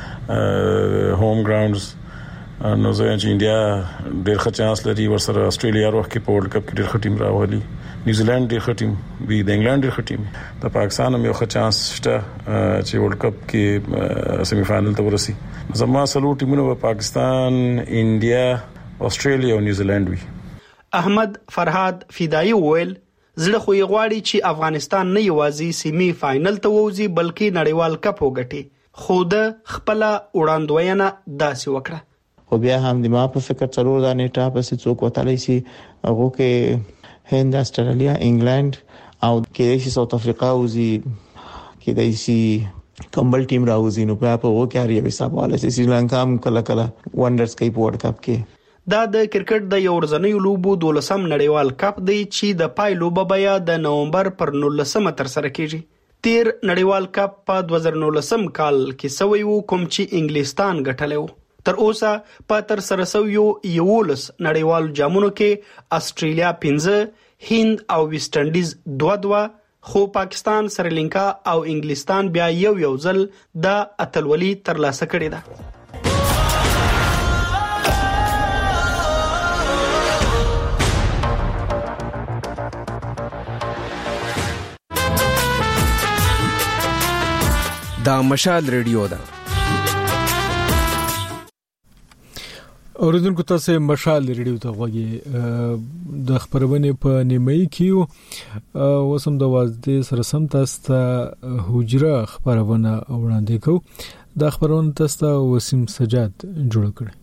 هوم ګراوندز، نو زه چې انډیا ډیر ښه چانس لري ورسره استرالیا روح کې په ورلد کپ کې ډیر ښه ټیم راولي، نیوزیلند ډیر ښه ټیم وی، د انګلند ډیر ښه ټیم، د پاکستان هم یو ښه چانس شته چې ورلد کپ کې سیمی فائنل ته ورسي. زما سلو ټیمونه په پاکستان، انډیا، استرالیا او نیوزیلند وی. احمد فرهاد فدایي وویل زړه خو یې غواړي چې افغانستان نه یوازې سیمی فائنل ته ووځي بلکې نړیوال کپ وګټي، خو د خپل وړاندوینه داسې وکړه. خو بیا هم د ما په فکر څلور دانې ټاپ سي څوک وتلی شي، هغه کې هند، استرالیا، انګلند او کې شي ساوث افریقا وزي، کې د شي کمبل ټیم راوځي، نو په هغه کې اړ یو حساب والا سي سریلانکا هم کله کله وندرز کوي په ورلد کپ کې. دا د کرکټ د یو ورځنیو لوبو 12م نړیوال کپ دی چې د پای لوبه بیا د نومبر پر 19 تر سره کیږي. تیر نړیوال کپ په 2019 کال کې سوی وو کوم چې انګلستان ګټلی وو. تر اوسه په تر سره سویو 11 نړیوال جامونو کې استرالیا 15، هند او ویسټ انډیز 2-2، خو پاکستان، سریلانکا او انګلستان بیا یو ځل د اتلولي ترلاسه کړې ده. دا مشال ریډیو ده. اوریدونکو تاسو مشال ریډیو ته غوږی د خبرونه په نیمه کیو وسم د وازدې سره سم تاسو ته حجره خبرونه وړاندې کو. د خبرونه تاسو ته وسیم سجاد جوړ کړی.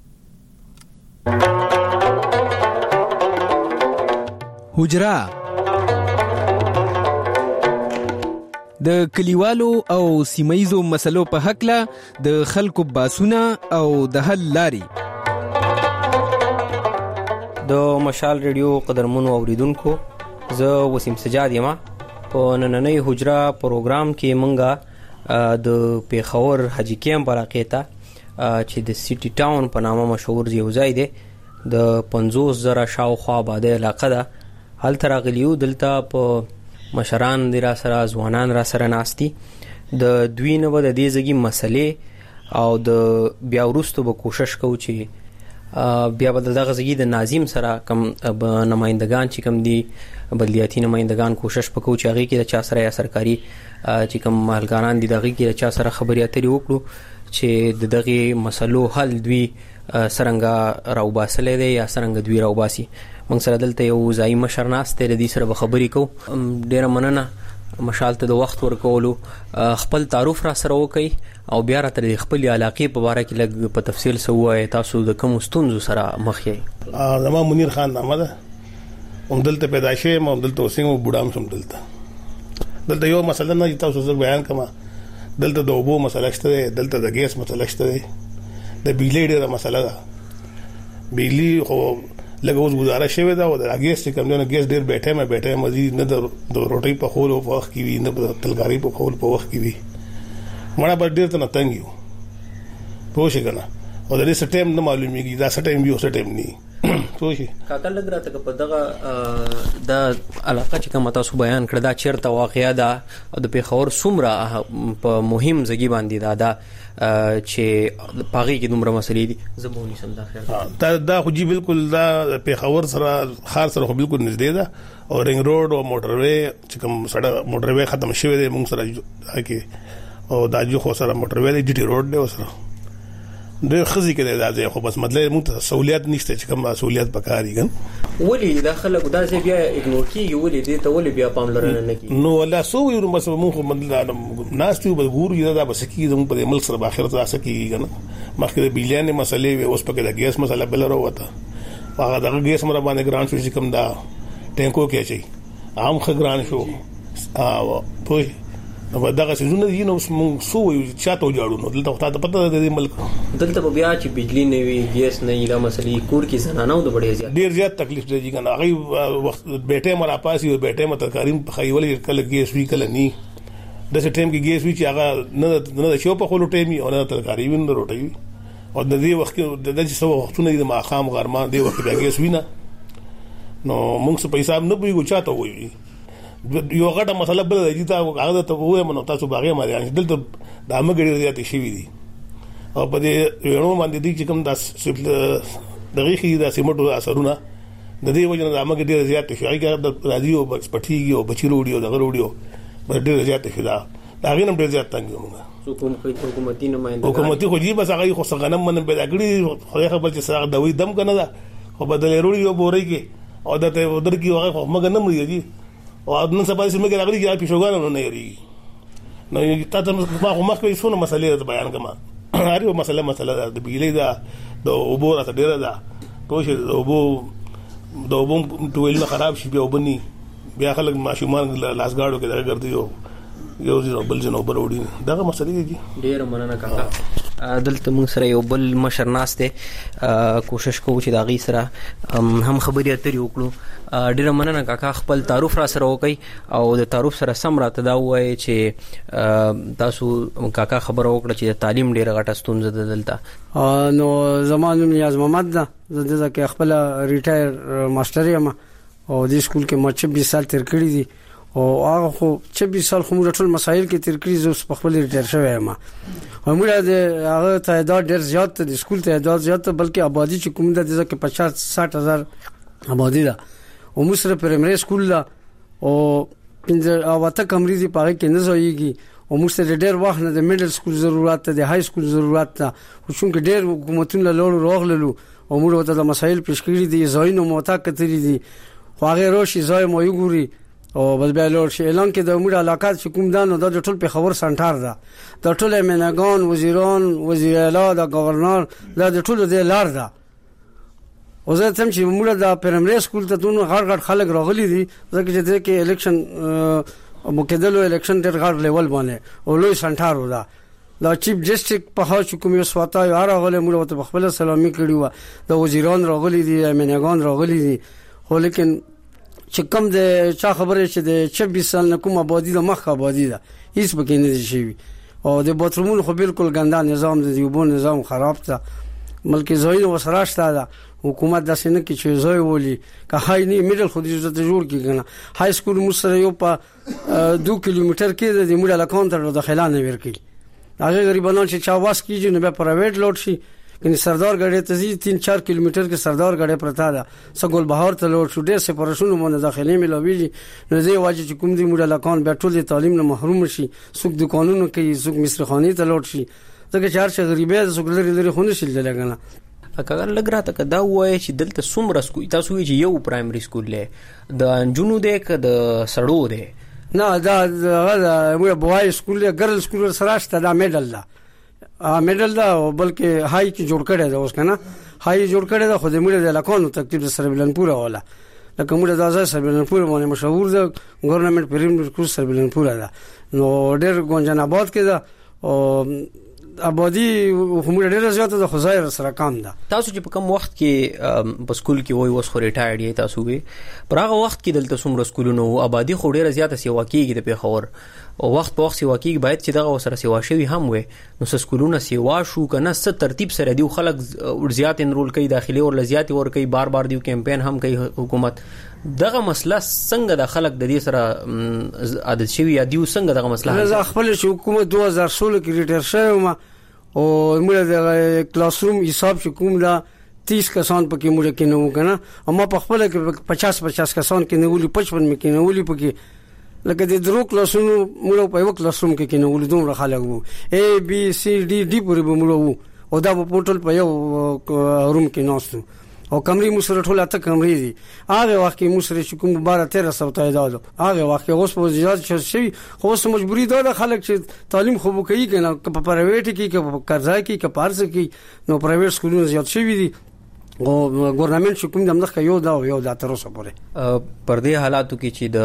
حجره د کلیوالو او سیمایزو مسلو په حق له د خلکو باسونه او د حل لاري. د مشال ریډیو قدرمنو اوریدونکو، زه وسیم سجاد یم. په نننۍ حجره پروګرام کې مونږه د پیښور حاجی کیمپ علاقې ته چې د سیټي ټاون په نامه مشهور یو ځای دی، د 50,000 شاوخوا آباده علاقه ده. هلته راغلیو. دلته په مشران دی را سره، ځوانان را سره ناستي. د دوی نه به د دې ځای مسلې او د بیا وروسته به کوشش کوو چې بیا به دغه ځای د ناظم سره کم نمائندگان چې کم دي، بلدیاتي نمائندگان، کوشش وکړو چې هغه کې د چا سره یا سرکاري چې کم مالګانان دي دغه کې د چا سره خبرې اترې وکړو چې دغه مسلو حل دوی سرنګا راوباسلې دي یا سرنګ دوی راوباسي. موږ سره دلته یو ځای مشر ناست دی، دې سره به خبرې کوو. ډیره مننه مشال ته د وخت ورکولو. خپل تعارف را سره وکړئ او بیا راته د خپل علاقې په اړه کې لږ په تفصیل سووای. تاسو د کوم ستونزو سره مخ یې؟ زما منیر خان نامه ده. دلته پیدا شوم، دلته اوسېږم، بوډام شم. دلته یو مسله نه تاسو زه بیان کوم. دلته د اوبو مسله شته، دلته د ګیس مسله شته، د بجلی ډیره مسله ده. بجلی خو لږ اوس گزاره شوې ده او د ګیس چې کوم نه ګیس ډیر بیٹھے مزید نه د روټۍ په خول په وخت کې وي، نه د تلګاری په خول په وخت کې وي. مړه بر ډیر ته نه تنګ یو پوه شي کنه. او د دې سټیم نه معلومیږي دا سټیم یو سټیم نه پوه شي. کاکل لګ راته په دغه د علاقه چې کوم تاسو بیان کړ دا چیرته واقعیا ده او د پیښور څومره په مهم ځای باندې دا چې پاغي کې دومره مسلې دي؟ زمونی سم دا خیال دا خو جی بالکل دا پیښور سره خاص سره خو بالکل نږدې ده. او رنګ روډ او موټروي چې کوم سړک موټروي ختم شوی دی موږ سره کې، او دا جو خو سره موټروي دی، جی ټي روډ دی سره د خزي کې دا خو بس مطلب موږ ته سہولیت نشته چې کوم سہولیت پکاري ګن. ولی دا خلک دا ځای بیا اګنور کیږي، ولی دې ته ولی بیا پاملرنه نه کوي؟ نو ولا سو یو مسله موږ ناس ته به ګورو دا بس کی زموږ په ملک سره باخره تاسو کیږي ګن. مخکې د بیلیان مسلې اوس پکې د ګیس مسله بل راوته. هغه د ګیس مر باندې ګران شو چې کوم دا ټینکو کې چي عام خګران شو. په نو دغه سيزونه دي نو سو چاته جوړو. نو دلته ته پته ده د ملک دلته بیا چې بجلی نه وي، ګیس نه وي، دا مسلې کور کې زنانو د ډېر زیات تکلیف دی کنه. هغه وخت بیٹه مرا پاسي او بیٹه مت تکاریم خایول کله ګیس وی کله ني. د څه ټیم کې ګیس وی چې هغه نه شو په خلو ټیمي او نه تکاریم نه روټي. او د دې وخت د دې څه وختونه د ماقام غرما دی وخت بیا ګیس وی نه. نو موږ څه پیسې نه بوي چاته وي. یو غټه مسله بل دی ته هغه ته وې منو تاسو باغې ماري دلته د امګړي زیاتې شي دي. او په دې یو باندې دي چې کوم د دغه د سیمټو اثرونه د دې وجه د امګړي زیاتې شي. هغه د رادیو پټیږي او بچیروډي او دغه روډیو ډېر زیاتې شي. دا هغه نم ډېر زیات تنګ موږ حکومتي نمائنده حکومتي خو جی بس هغه خو څنګه من پیدا کړی خو خبر چې سره دوی دم کنه دا خو بدل روډي یو بوري کې او دته ودر کې هغه مګ نه مړي او نن سبا چې موږ راغلي چې پیښوګان نه یری. نو تاسو ما خو مخکې څونه مسلې بیان کما. هر یو مسله د بجلی دا د اوبو راته ډیره ده. پوه شئ د اوبو ټویل نه خراب شي بیا وبني بیا خلک ماشومان لاسګاړو کې دغه ګرځي یو ځینو بل ځینو بروډي دغه مسلې دي. ډیر مننه کاکا. دلته موږ سره یو بل مشر ناشته کوشش کوو چې دا غي سره هم خبرې اترې وکړو. ډیر مننه کاکا. خپل تعارف را سره وکي او د تعارف سره سم راته دا وایي چې تاسو کاکا خبر وکړه چې تعلیم ډیره غټه ستونزه ده دلته. نو زمانو نیاز محمد ده زه کې خپل ریټایر ماستر یم او د سکول کې ما 26 سال تیر کړی دي او هغه خو 26 سال خو موږ ټول مسایل کې تیر کړی زه په خپل ریټایر شوی یم. موږ د هغه تعداد ډیر زیات د سکول تعداد زیات بلکې آبادی چې کوم ده د 50-60 هزار آبادی ده او موږ سره پرایمري سکول ده او 15 کمرې دي پاره کې نه ځایږي او موږ ته ډېر وخت نه د میډل سکول ضرورت ده، د های سکول ضرورت ده، خو چونکې ډېر حکومتونه له راغللو او موږ ته د مسایل پیش کړي دي، ځایونه موتا کتري دي، خو هغه راشي ځای مو یو ګوري او بس بیا لور شي اعلان کې د موږ علاقات چې کوم دانو د ټول په خبر سنټر ده، د ټول منګان وزیران وزیر اعلی د گورنر د ټول د لار ده. او زه تم چې موږ د پرایمري سکول ته دونه غړ خلک راغلي دي ځکه چې د کې الیکشن مکدلو الیکشن ډېر غړ لیول باندې او لوی سنټر و ده. د چیف ډیسټریکټ په هغه حکومت یو سواتا یو راغله موږ ته خپل سلامي کړی و، د وزیران راغلي دي، منګان راغلي دي، خو لیکن چې کوم د چا خبره چې د 26 سال نه کوم آبادی د مخ آبادی ده هیڅ پکې نه شي، او د باترومونو خو بالکل ګندا نظام د دیوبون نظام خراب ده، ملک زوی وسره شته ده، حکومت داسې نه کې چې زوی ولي که هاي نه میډل خو دې ته جوړ کی کنه. های سکول مسره یو په 2 کیلومتر کې د موږ علاقون ته داخلانه ورکی، هغه غریبانو چې چا واس کیږي نه به پرایویټ لوټ شي، کني سردار غړې ته 3-4 کیلومتر کې سردار غړې پرتا ده، سګول بهار ته لوټ شو، ډېر سپارښتنه مونږ داخلي ملوي نو دې واجب چې کوم دې موږ علاقون به ټول تعلیم نه محروم شي، څوک د قانونو کې څوک مصرخاني ته لوټ شي، ځکه چې هر څه غریبه څوک لري خو نه شي لګنه. اگر لګ راته کدا وای چې دلته څومره سکول تاسو چې یو پرایمري سکول له د انجونو د د سړو ده نه دا مو بوای سکول ګرل سکول سره شته دا میډل ده، میډل دا بلکې هاي کې جوړ کړی دا اوس کنه هاي جوړ کړی دا خو د موږ د علاقونو ترتیب سره بلنپور والا لکه موږ د ځای سره بلنپور باندې مشهور ده، ګورنمنت پرایمري سکول سره بلنپور ده، نو ډېر ګونجن آباد کې ده او آبادی همغه ډیره زیاته د خزایر سره کم ده. تاسو چې په کوم وخت کې په سکول کې وای اوس خو ریټایرډ یې تاسو به پر هغه وخت کې دلته څومره سکولونو آبادی خو ډیره زیاته سیوا کیږي د پیښور او وخت په وخت سیوا کیږي باید چې دغه سره سیوا شوی هم وي، نو سکولونه سیوا شو کنه ست ترتیب سره دی خلک زیات انرول کوي داخلي او لزیات ور کوي، بار بار دی کمپاین هم کوي حکومت. دغه مسله څنګه د خلک د دې سره عادت شوی یا دیو څنګه دغه مسله زه خپل چې حکومت 2016 کې ریټایر شوم او موږ د کلاس روم حساب چې کوم دا 30 کسان پکې موږ کې نو کنه، اما په خپل کې 50 کسان کې نیولې 55 کې نیولې پکې، لکه د درو کلاسونو موږ په یو کلاس روم کې نیولې دومره خلک وو A B C D پورې به موږ وو او دا په پورټل په یو روم کې نوستو او کمرې مسره ټول اته کمرې دي. هغه وخت کې مسره چې کوم 12-13 تعداد هغه وخت کې اوس په زیات شي، خو اوس مجبوری ده خلک چې تعلیم خو کوي کنه په پرایویټ کې کې قرضه کې کې پارس کې، نو پرایویټ سکولونه زیات شوي دي او ګورنمنت چې کوم دمخ یو دا تر اوسه پورې پر دې حالاتو کې چې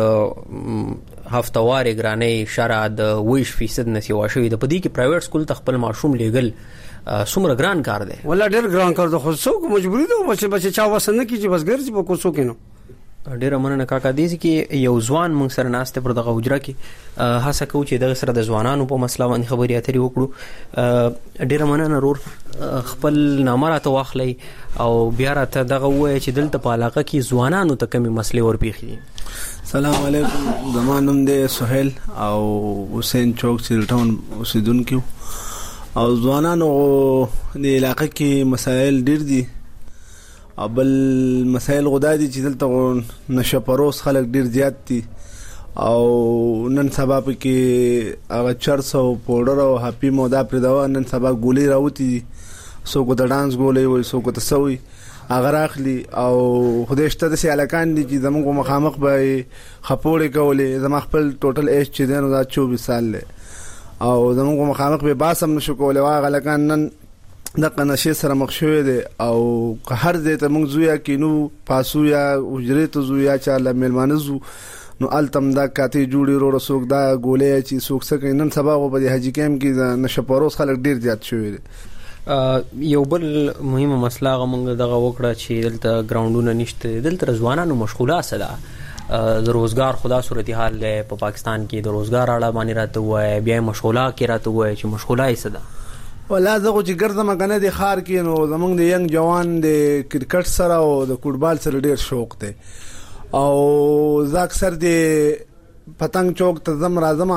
د هفتوار ګرانې شرع د 20% نسی واشوي د پدې کې پرایویټ سکول تخپل ماشوم لیګل څومره ګران کار دی، ولا ډېر ګران کار دی، خو څوک مجبوری ده بچ چا وسنه کې چې بس ګرځي په کوڅو کې نو. ډېر مننه کاکا دې کې یو ځوان موږ سره ناشته پر دغه حجره کې هڅه کوو چې دغه سره د ځوانانو په مسله باندې خبرې اترې وکړو. ډېر مننه رور خپل نامه راته واخلئ او بیا راته دغه ووایه چې دلته په علاقه کې ځوانانو ته کومې مسلې ورپېښې. سلام علیکم، زما نوم دی سهیل او حسین چوک سیل ټاون اوسیدونکو او ځوانانو د علاقه کې مسایل ډېر دي او بل مسایل غدا دي چې دلته نشه پروس خلک ډېر زیات دي او نن سبا کې هغه چرس او پوډر او هپی مودا پر دا نن سبا ګولې راوتی دي، څوک د ډانس ګولې وي څوک ته سوي هغه راخلي او خودشته د سیالکان دي چې زموږ مخامخ به خپوړې کولې، زما خپل ټوټل ایج چې دی نو دا 24 سال دی او زموږ مخامخ به باسم نشو کولای، هغه لکان نن د قنشه سره مخ شوې ده او هر ځای ته موږ زویا کینو پاسو یا اجرې ته زویا چاله ملمانزو نو التم دا کاته جوړي رو رسوک دا ګولې چې سوک سکه نن سبا په حاجی کیم کې نشپروس خلک ډیر زیات شوې ده. یو بل مهمه مسله غوږ دغه وکړه چې دلته ګراوندونه نشته، دلته ځوانانو مشغوله سره د روزګار خدا صورتحال له په پاکستان کې د روزګار اړه باندې راته وای، بیا مشغوله کې راته وای چې مشغوله یې صدا ولا زغه چې ګرځم کنه د خار کې نو زمونږ د ینګ جوان د کرکټ سره او د فوټبال سره ډیر شوق دی او زه اکثر د پتنګ چوک ته زم راځم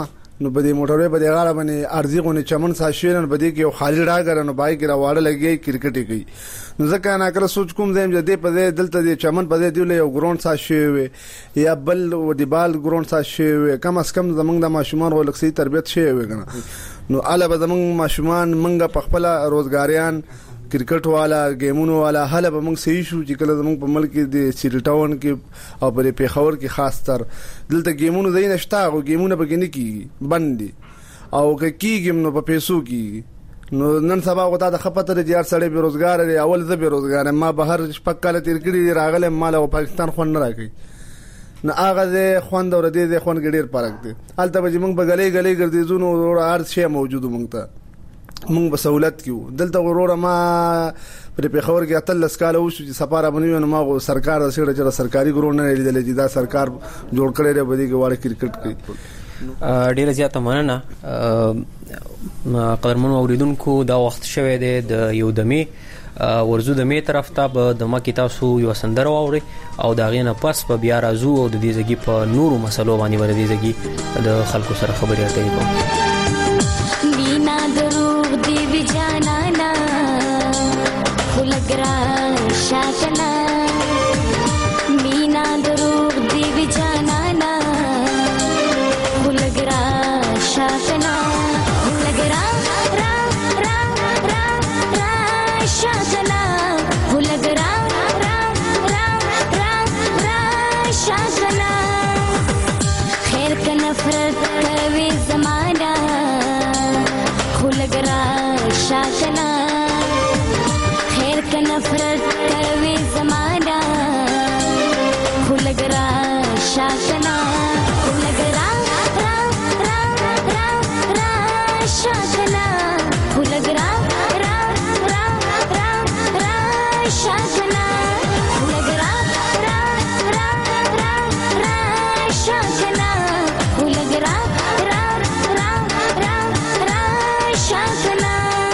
نو په دې موټروي په دې غاړه باندې ارزي غونې چمن ساشین په دې کې یو خالي ډاګر نو بای کې راوړل لګي کرکټ کوي نو ځکه نه کله سوچ کوم زم چې دې په دې دلته دې چمن په دې دی یو ګراوند ساشي یا بل د بال ګراوند ساشي کم اس کم زمونږ د ماشومان ولکسي تربيت شي وي کنه نو اله به زمونږ ماشومان منګه په خپل روزګاریان کرکټ والا گیمونو والا هله به موږ صحیح شو چې کله زموږ په ملک د سیټل ټاون کې او په پیښور کې خاص تر دلته گیمونو ځای نشته او گیمونه به کې نه کیږي بندي او کیږي نو په پیسو کې نو نن سبا وتا د خپته د جار سړی بیروزګار دی اول زه بیروزګار ما بهر شپک کاله تیر کړی راغله مال او پاکستان خون نه راکې نه هغه خوند اور دې خوند ګډیر فرق دی البته به موږ بغلې غلې ګرځې زونو ور ارز شی موجود مونږ ته مونږ په سہولت کیو دلته وروره ما پر پیښور کې اتل لسکاله وشو چې سفاره بنوي نو ما سرکار سره چې سرکاري ګرو نه لیدل چې دا سرکار جوړ کړی دی بده کې واړه کرکټ کوي ډیره زیاته مننه قدرمنو اوریدونکو دا وخت شوه دی د یو دمي ورزو د می طرف ته به د مکه تاسو یو سندره واوري او دا غینه پس په بیا راځو او د دې ځګي په نورو مسلو باندې ور دي ځګي د خلکو سره خبرې اترې کوم बिना दरूग देवी जाना ना लग रहा शाकना बिना दरूग देवी जाना ना लग रहा शाकना लग रहा रा रा रा रा शाकना लग रहा रा रा रा रा शाकना खैर का नफरत कवे जमाना लग रहा शाकना खैर का नफरत कवे जमाना लग रहा शाकना लग रहा रा रा रा रा शाकना लग रहा रा रा रा रा शाकना लग रहा रा रा रा रा शाकना लग रहा रा रा रा रा शाकना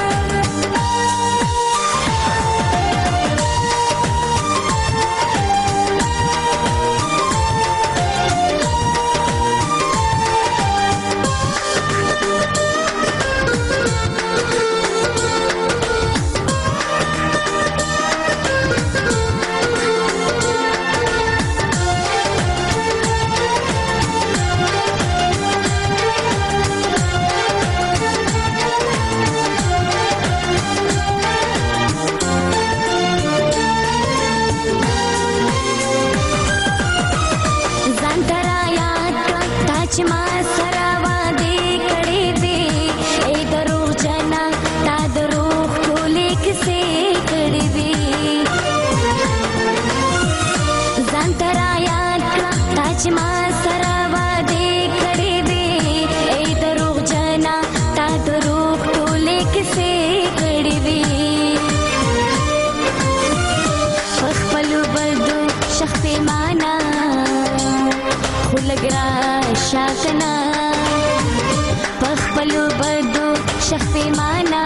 शाकना पखपलू बदू शख्फे माना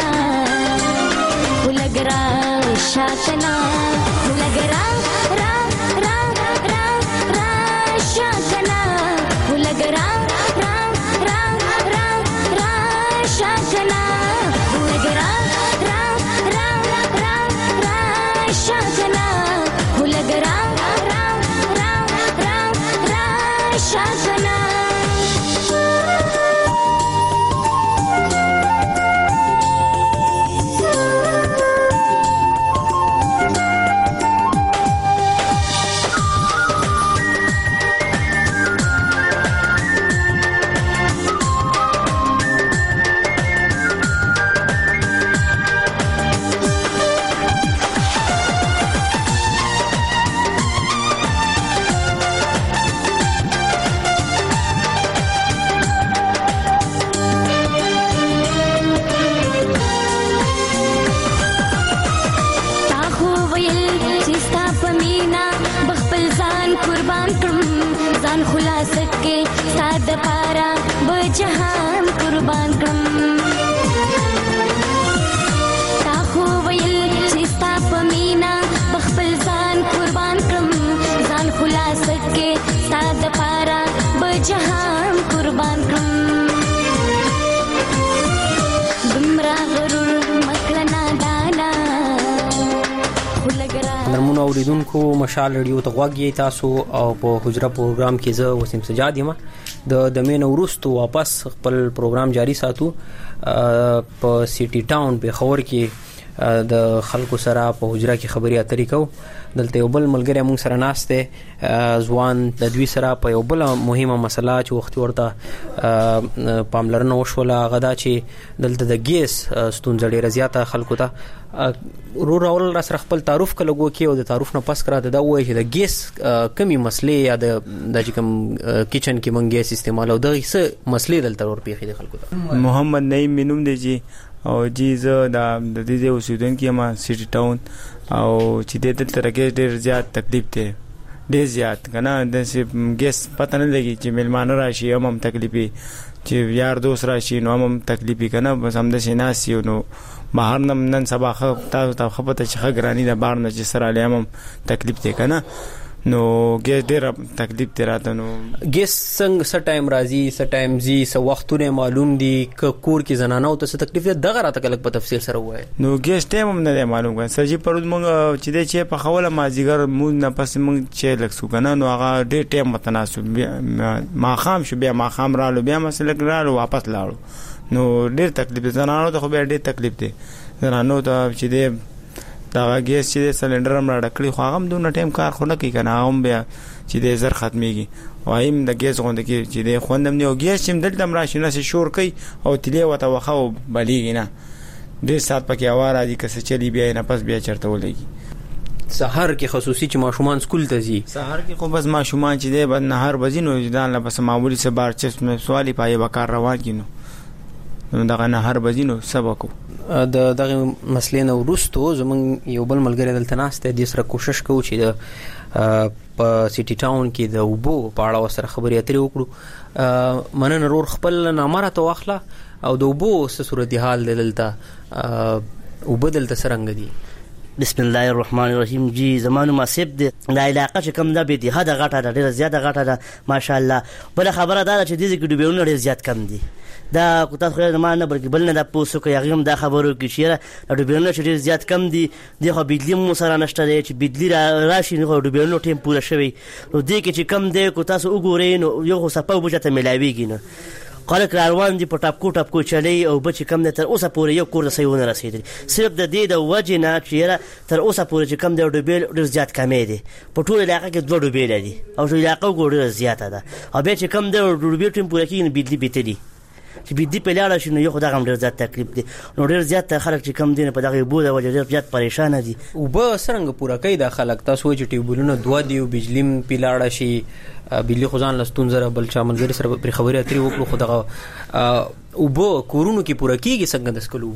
लग रहा शाकना लग रहा रा रा रा रा शाकना लग रहा रा रा रा रा शाकना लग रहा रा रा रा रा शाकना लग रहा रा रा रा रा शाकना पारा बजहान कुर्बान कम ताखो वयल चिस्ता पमीना बखपल जान कुर्बान कम जान खुला सके साद पारा बजहान कुर्बान कम قدرمنو اوریدونکو مشال رادیو ته غوږی تاسو او په حجره پروګرام کې زه وسیم سجاد یم د مین ورستو واپس خپل پروګرام جاری ساتو په سیټي ټاون په خور کې د خلکو سره په حجره کې خبري اترې کو دلته یو بل ملګری موږ سره ناشته ځوان د دوی سره په یو بل مهمه مسله چې وخت ورته پاملرنه وشوله غدا چې دلته د ګیس ستونزې ډیره زیاته خلکو ته رول را سره خپل تعارف کلهګو کې او د تعارف نه پس کراته دا وایي چې د ګیس کمی مسلې یا د کوم کچن کې مونږ ګیس استعمال او د څه مسلې دلته ور پیخي د خلکو ته محمد نعیم مینوم دی جی او جی زه د دې اوسیدونکو ما سیټي ټاون او چې د دلته راګې ډېر زیات تکلیف دی ډېر زیات کنه د ګیس پته نه لګي چې ملمانه راشي هم تکلیفي چې یار دوست راشي نو هم تکلیفي کنه بس هم د شناسي نو بهر نن سبا تاسو ته خپته چې خګرانی د بار نه چې سره علیم تکلیف دی کنه نو ګیس ډېر تکلیف دی راته نو ګیس څنګه څه ټایم راځي څه ټایم زی څه وختونه معلوم دي ک کور کې زنانه او څه تکلیف دی دغه راته کلک په تفصیل سره وای نو ګیس ټایم هم نه معلوم کړ سرجی پرود مونږ چې د په خوله مازیګر مون نه پس مونږ چې لک سو کنه نو هغه ډېر ټایم متناسب ما خام شو بیا ما خام رالو بیا مسلک رالو واپس لاړو نو ډېر تکلیف زنانه ته خو بیا ډېر تکلیف دی زنانه ته چې دی دا ګیس چې سلندر هم راډکړي خو هغه هم دونه ټایم کار خو نه کوي کنه هم بیا چې د زر ختميږي وایم د ګیس غونډه کې چې د خوندم نه ګیس چې دلته راشي نه شور کوي او تلی وته وخه بلیږي نه ډېر سات پکې اواره دي که څه چلی بیا نه پس بیا چرته ولګي سحر کې خصوصي چې ماشومان سکول ته ځي سحر کې خو بس ماشومان چې دی بعد نهار بزینو ځان لا بس معمولی څه بار چې سوالي پای وکړ روان کینو دغه نهار بزینو سبق دغه مسلې نو ورستو زمون یو بل ملګری دلته ناشته د سره کوشش کوو چې د په سیټي ټاون کې د وبو په اړه وسره خبري اترې وکړو منن رور خپل نامره تو واخله او د وبو څه صورت حال دلته وبدل تسرنګ دي بسم الله الرحمن الرحیم جی زمانو مناسب دی د علاقه چې کم ده به دي حد غټه ده ډیره زیاته غټه ده ماشاءالله بل خبره ده چې دې کې ډوبېونه ډیر زیات کم دي دا کوته خو نه مانه بلکې بل نه د پوسو کې هغه هم دا خبرو کې شیره ډوبېونه چې ډیر زیات کم دي د خو بجلی مو سره نشته دی چې بجلی راشي نو ډوبېونه ټیم پوره شوی نو دې کې چې کم دی کو تاسو وګورئ نو یو صفه وبچته ملاویږي نه خلک روان دي په ټاپکو چلی او بچ کم نه تر اوسه پورې یو کور رسېونه رسیدلی صرف د دې د وجه نه چې تر اوسه پورې چې کم دی ډوبېل ډیر زیات کمې دي په ټول علاقه کې دوه ډوبېل دي او ټول علاقه ګوره زیاته ده او به چې کم دی ډوبېل ټیم پورې کې بجلی بیت دي چې بيدی په لاړه شنو یو خدای هم ډیر زیات تکلیف دي نو ډیر زیات خلک چې کم دي په دغه بوده وجه ډیر زیات پریشان دي او به سرنګ پورا کوي د خلک تاسو چې ټیبلونه دوه دی او بجلی په لاړه شي بجلی خزان لستون زره بل چا منځري سره پر خبري اترې وکړو خو دغه او به کورونو کې پورا کیږي څنګه د سکلو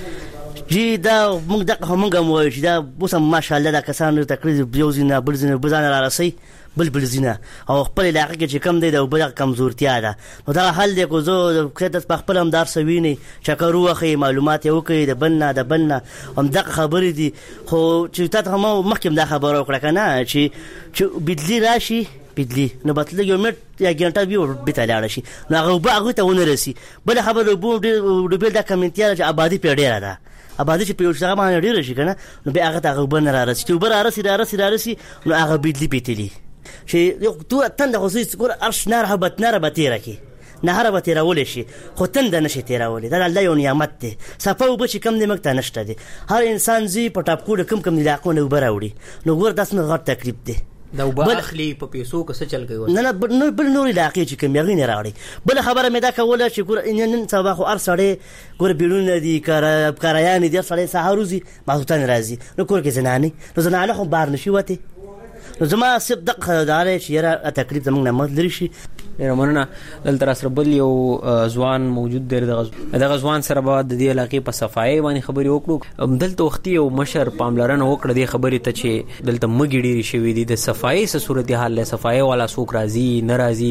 وو جی دا موږ دغه هم وایو چې دا اوس ماشاءالله دا کسان تقریبا یو زینه بل زینه بزانه را رسي بل زینه او خپل علاقه کې چې کم دی د بل کمزورتیا ده نو دا حل دی کو زه کته په خپل هم دار سوینه چکر وخی معلومات یو کوي د بلنه هم دغه خبرې دي خو چې تاسو هم مخکې دا خبره وکړه کنه چې بجلی راشي بجلی نو بتل یو منټ یا ګنټه بیو بیت لاړ شي نو هغه ته ونه رسی بل خبره بو د بل د کمنټیا چې آبادی پیډه ده آبادی چې په یوه ځای باندې ډیر شي کنه نو به هغه ته غوبن را رسی چې بر را رسی نو هغه بجلی پیتلی چې یو تو تند خو زه ګور ارش نار به تیرا کی نهر به تیراول شي خو تند نشي تیراول دا الله یو نعمت دی صفو به چې کم دمک ته نشته دی هر انسان زی په ټاپ کوډ کم علاقو نه وبراوړي نو ګور داس نه غټ تکلیف دی دا وباخلی په پیسو کې څه چل کوي نه بل نور علاقې چې کوم یغې نه راوړي بل خبره مې دا کوله چې ګور نن سبا خو ار سړی ګور بیرون دي کارایان دي سړی سهاروزي مازوتان راځي نو کور کې زنانه خو بار نشي وته نو زما سب دغه داري چې را تکلیف زمونږ نه مدلري شي رمنه دلته سره بل یو ځوان موجود دی دغه ځوان سره بعد د دې علاقې په صفای باندې خبري وکړو دلته وختي او مشر پاملرنه وکړه د خبري ته چې دلته مګړي ډیری شوی دي د صفای سره صورت حال له صفای والا سوق راځي ناراضي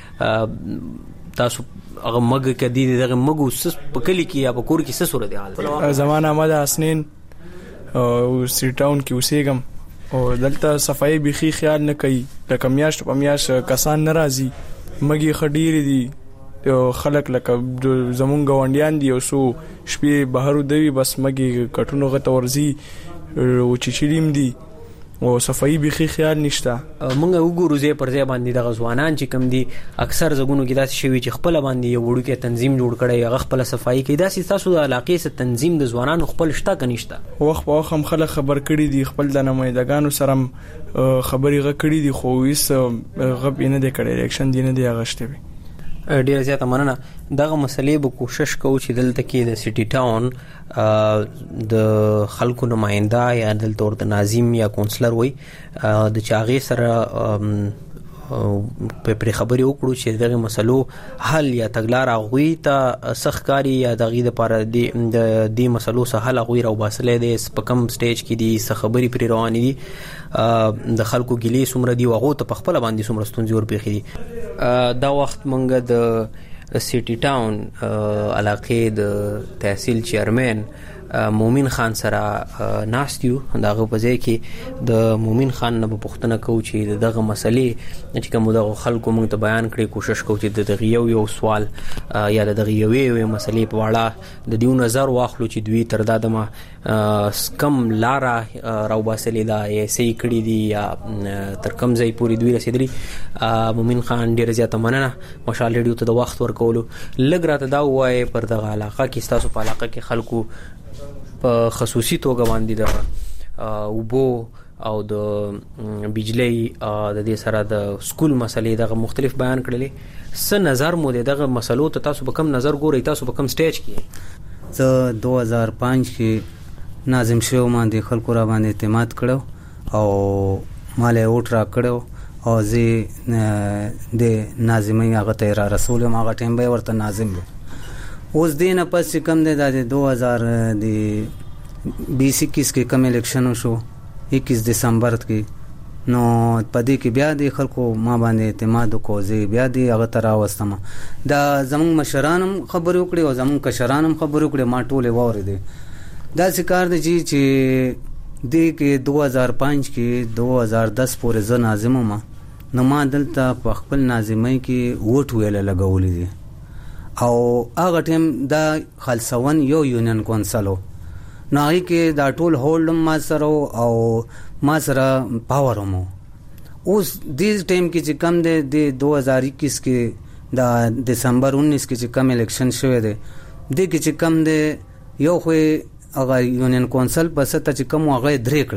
تاسو هغه مګ کدي دغه مګو سس په کلی کې یا په کور کې څه صورت حال زمانہ احمد حسنین او سیټ ټاون کې اوسېګم او دلته صفای بيخي خیال نه کوي لکه میاشت په میاشت کسان ناراضي مګي خډيري دي او خلک لکه زمون غونډیان دي او سو شپې بهر دوی بس مګي کټونو غته ورزي او چچلیم دي او صفائی بيخي خیال نشته. مونږ وګورو زه پر ځای باندې د غزوانان چې کم دي اکثر زګونو کې داسې شوی چې خپل باندې یو وړو کې تنظیم جوړ کړي هغه خپل صفائی کې داسې تاسو د علاقې سره تنظیم د ځوانانو خپل شته کنيشته. وخت په وخت هم خلک خبر کړي دي خپل د نمائندګانو سره خبري غ کړي دي خو هیڅ غب نه دی کړي ریاکشن دی نه دی اغشته وي. ډیر زیاته مننه. دغه مسلې به کوشش کوو چې دلته کې د سټي ټاون د خلکو نماینده یا دلته ورته ناظم یا کونسلر وي د چاغې سره په خبري وکړو چې دغه مسلو حل یا تګلار غوي ته سخکاری یا دغه د لپاره د دې مسلو سره حل غوي راو باسلې د سپکم سټیج کې دي خبري پر روان دي د خلکو ګلې سمره دي وغه ته خپل باندې سمره ستونزې ور پیخي دي. دا وخت مونږ د سټي ټاون علاقې د تحصیل چیرمن مومن خان سره ناستیو. دغه په ځای کې د مومن خان نه پوښتنه کوو چې دغه مسلې چې کوم دغه خلکو موږ ته بیان کړي کوشش کوو چې دغه یو سوال یا دغه یو مسلې په اړه د دیو نظر واخلو چې دوی تر دا دمه کم لاره راو باسلې دا یې صحیح کړي دي یا تر کم ځای پورې دوی رسیدلی. مومن خان ډیر زیاته مننه مشال ریډیو ته د وخت ورکولو. لږ راته دا وایي پر دغه علاقه کې تاسو په علاقه کې خلکو په خصوصي توګه باندې د وبو او د بجلی د دې سره د سکول مسلې دغه مختلف بیان کړلې. څه نظر مو دغه مسلو ته تاسو په کم نظر ګورئ تاسو په کم سټیج کې؟ زه 2005 کې ناظم شو باندې خلکو را باندې اعتماد کړو او مال اوټ را کړو او زه د ناظمي هغه ته را رسول ما هغه ټیم به ورته ناظم اوس دینه پس کم دی د 2020 کې کم الیکشن شو 21 دسمبر کې نو پدې کې بیا د خلکو ما باندې اعتماد وکړي بیا د هغه تر واستم دا زمون مشرانم خبرو کړي او زمون کشرانم خبرو کړي ما ټوله واره دي دا ذکر دي چې د کې 2005 کې 2010 پورې ز ناظم ما نو ما دلته په خپل ناظمۍ کې ووټ ویل لګولې دي او هغه ټیم دا خلصون یو یونین کونسلو نو هغه کې دا ټول هولډ ما سره او ما سره پاور مو اوس دې ټیم کې چې کم دی د 2021 کې دا دسمبر 19 کې چې کم الیکشن شوه دی د کې چې کم دی یو خو هغه یونین کونسل په ستا چې کم هغه درې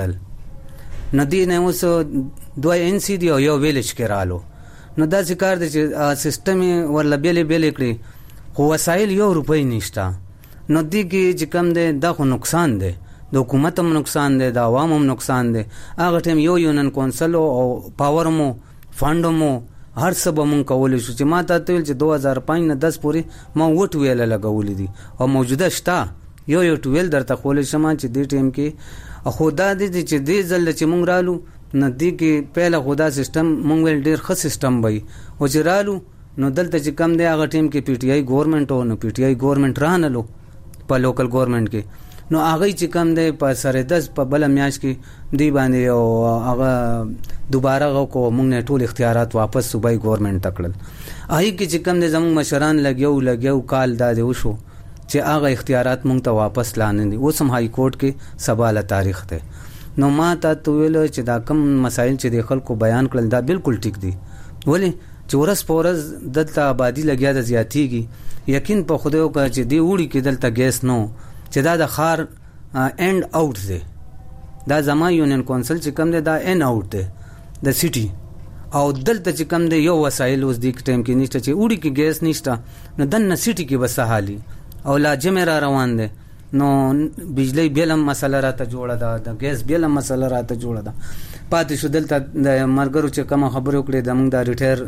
کړل ندی نه اوس دوه ان سی دی او یو ویلیج کې رالو نو دا ذکر دی چې سیستم ورل بیل کړی خو وسایل یو روپۍ نشته نو دی کې چې کم دی دا خو نقصان دی د حکومت هم نقصان دی د عوام هم نقصان دی هغه ټیم یو یونین کونسل او پاور مو فند مو هر څه به مونږ کولی شو چې ما ته ویل چې 2005 نه 10 پورې ما وټ ویل لګولې دي او موجوده شته یو ټویل درته خولې شمه چې دې ټیم کې خدا دې چې دې ځل چې مونږ رالو ندی کې پهله خدا سیستم مونږ ول ډیر ښه سیستم وای او چې رالو نو دلته چې کم دی هغه ټیم کې پی ټی آی ګورنمنت او نو پی ټی آی ګورنمنت رانلو په لوکل ګورنمنت کې نو هغه چې کم دی په سره 10 په بل میاش کې دی باندې او هغه دوباره غو کو مونږ نه ټول اختیارات واپس صوبای ګورنمنت تکړل هغه کې چې کم دی زموږ مشران لګیو کال دا دی وشو چې هغه اختیارات مونږ ته واپس لانه دي اوس هم های کورټ کې سباله تاریخ ده نو ما ته ویل چې دا کم مسائل چې د خلکو بیان کړل دا بالکل ټیک دي ولی چې ورس پورز دلته آبادی لګیا د زیاتیږي یقین په خدای او چې دی وړي کې دلته ګیس نو چې دا د خار اینڈ آؤٹ دی دا زما یونین کونسل چې کم دی دا اینڈ آؤٹ دی د سټي او دلته چې کم دی یو وسایل اوس د ټیم کې نشته چې وړي کې ګیس نشته نو دنه سټي کې بس حالي او لاجمه را روان دی نو بجلی بیلم مسله راته جوړه ده د ګیس بیلم مسله راته جوړه ده پاتې شو دلته د مرګرو چې کوم خبرو کړې د موږ د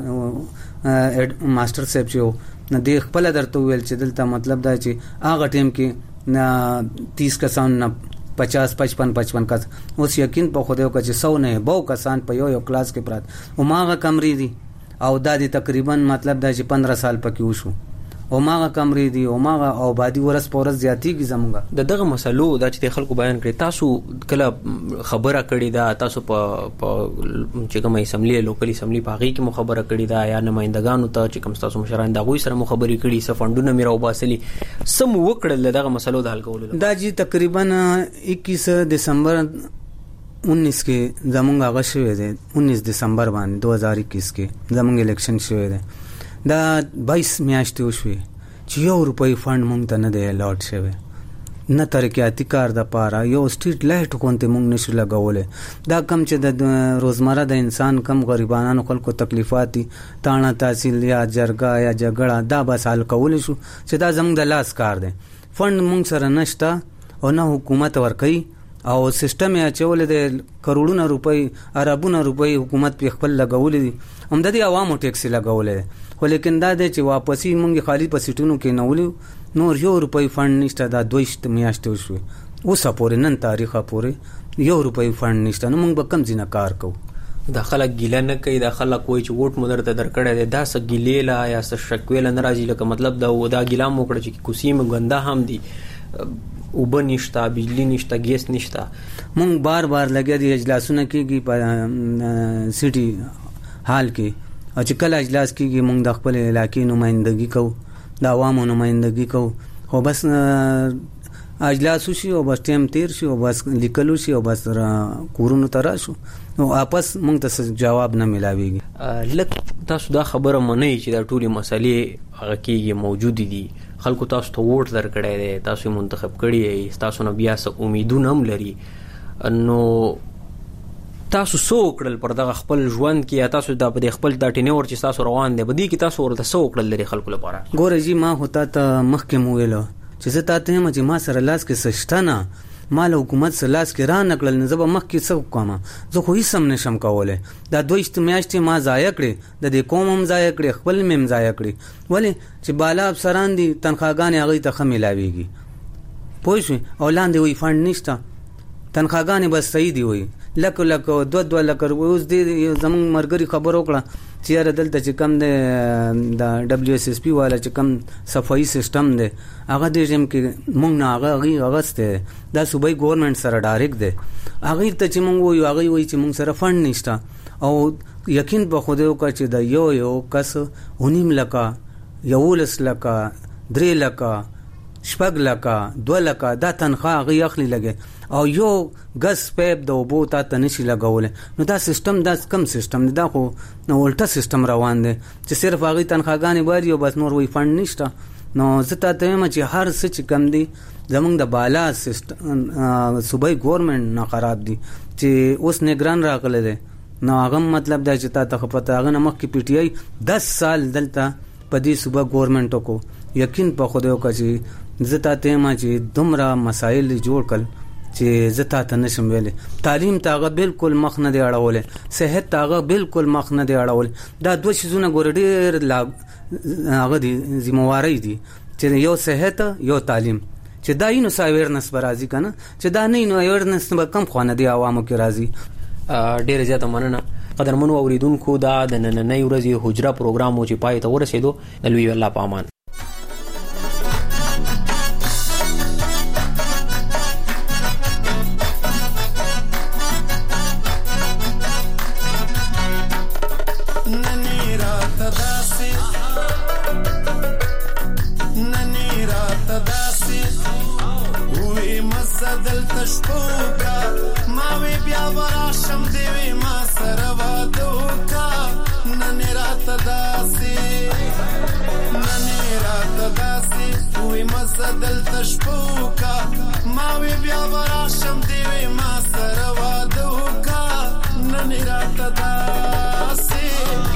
ریټایر ماستر صاحب چې نه دی خپل درته ویل چې دلته مطلب دا چې هغه ټیم کې نه 30 کسان نه 50 55 کس اوس یقین په خدای او چې 100 نه 100 کسان په یو کلاس کې پرات او ماغه کمرې دي او دا دي تقریبا مطلب دا چې 15 سال پکې وشو او ماغه کمرې دي او ماغه او بادي ورس پورس زیاتیږي زمونږه دغه مسلو دا چې خلکو بیان کړي تاسو کله خبره کړي دا تاسو په چې کومه اسمبلی لوکل اسمبلی په هغه کې مو خبره کړي دا یا نمائندګانو ته چې کوم تاسو مشران دا غوي سره مو خبرې کړي څه فندونه میرا وباسلي سم وکړل دغه مسلو د حل کولو دا چې تقریبا 21 دسمبر 2019 کې زمونږ هغه شوی دی 19 دسمبر باندې 2021 کې زمونږ الیکشن شوی دی دا 22 میاشتې وشوي چې یو روپۍ فند مونږ ته نه دی الاټ شوی نه ترقیاتي کار د پاره یو سټریټ لایټ کوونته مونږ نشو لګولې دا کم چې د روزمره د انسان کم غریبانو خلکو تکلیفات تاڼه تحصیل یا جرګه یا جګړه دا بس حل کول شو چې دا زموږ د لاس کار دی فند مونږ سره نشته او نه حکومت ورکوي او سیستم یې اچولی د کروڑونه روپۍ اربونه روپۍ حکومت په خپل لګولې دي همدا د عوامو ټیکس لګولې دی خو لیکن دا دی چې واپسی مونږ خالی په سیټونو کې نه ولو نور یو روپۍ فند نشته دا 2 میاشتې وشوي اوسه پورې نن تاریخه پورې یو روپۍ فند نشته نو مونږ به کم ځینه کار کوو دا خلک ګیله نه کوي دا خلک وایي چې ووټ مو درته درکړی دی دا څه ګیلې له یا څه شکوې له نه راځي لکه مطلب دا ګیله مو وکړه چې کوڅې مو ګنده هم دي اوبه نشته بجلی نشته ګیس نشته مونږ بار بار لګیا دي اجلاسونه کېږي په سیټي حال کې او چې کله اجلاس کېږي مونږ د خپل علاقې نمایندګي کوو د عوامو نمایندګي کوو خو بس اجلاس وشي او بس ټیم تیر شي او بس لیکلو شي او بس کورونو ته راشو نو واپس مونږ ته جواب نه ملاويږي لکه تاسو دا خبره منئ چې دا ټولې مسلې هغه کېږي موجود دي خلکو تاسو ته ووټ درکړی دی تاسو منتخب کړی تاسو نه بیا څه امیدونه هم لري نو تاسو سو کړل پر دغه خپل ژوند کې یا تاسو دا په خپل دا ټینور چې تاسو روان دی بدی کې تاسو ورته سو کړل لري خلکو لپاره ګوره جی ما هوتا ته مخکې مو ویلو چې زه تاسو ته چې ما سره لاس کې سشتنه مال حکومت سره لاس کې را نکړل نه زب مخکې څه کوم زه خو هیڅ هم نشم کوله دا 2 میاشتې ما ضایع کړې د دې قوم هم ضایع کړې خپل مم ضایع کړې ولی چې بالا افسران دي تنخواګانې هغه ته خمیلاويږي پوه شو او لاندې وی فند نشته تنخواګانې بس صحیح دی وی لکه 2 لک اوس دې زمون مرګري خبر وکړه چې یاره دلته چې کم د دبليو اس اس پی والا چې کم صفائی سیستم دی هغه د جیم کې مونږ نه هغه غسته دا صوبای ګورنمنت سره ډایرکټ دی هغه ته چې مونږ وایو هغه وایي چې مونږ سره فند نشته او یقین په خوده وکړه چې د یو کس 9 لک 11 لک 3 لک 6 لک 2 لک دا تنخواه هغه اخلي لګي او یو غس پیپ د وبو ته نشي لګولې نو دا سیستم دا کم سیستم دا خو نو الټا سیستم روان دی چې صرف هغه تنخواګانې باري او بس نور وی فند نشته نو زه ته یم چې هر څه چې کم دی زمونږ د بالا سیستم صوبای ګورنمنت نه خراب دي چې اوس نگران راغله دي نو هغه مطلب دا چې تاسو پته هغه نمک کې پی ټی آی 10 سال دلته په دې صوبا ګورنمنت کو یقین په خوده وکړي زه ته یم چې دومره مسائل جوړ کړ چې زتا ته نشم ویلې تعلیم تاغه بالکل مخ نه دی اړولې صحت تاغه بالکل مخ نه دی اړولې دا 2 شیزونه ګورډیر هغه دي ذمہواری دي چې یو صحت یو تعلیم چې دا اینو ساویرنس برازي کنه چې دا نه اینو اویرنس به کم خونه دی عوامو کې راځي ډیر زیاته مننه قدرمنو اوریدونکو دا د نننۍ ورځې حجره پروګرام چې پای ته ورسېدو د لوی الله پامان دلته شپوکا ما وی بیا وراشم دی ما سره واده وکا نن راته داسې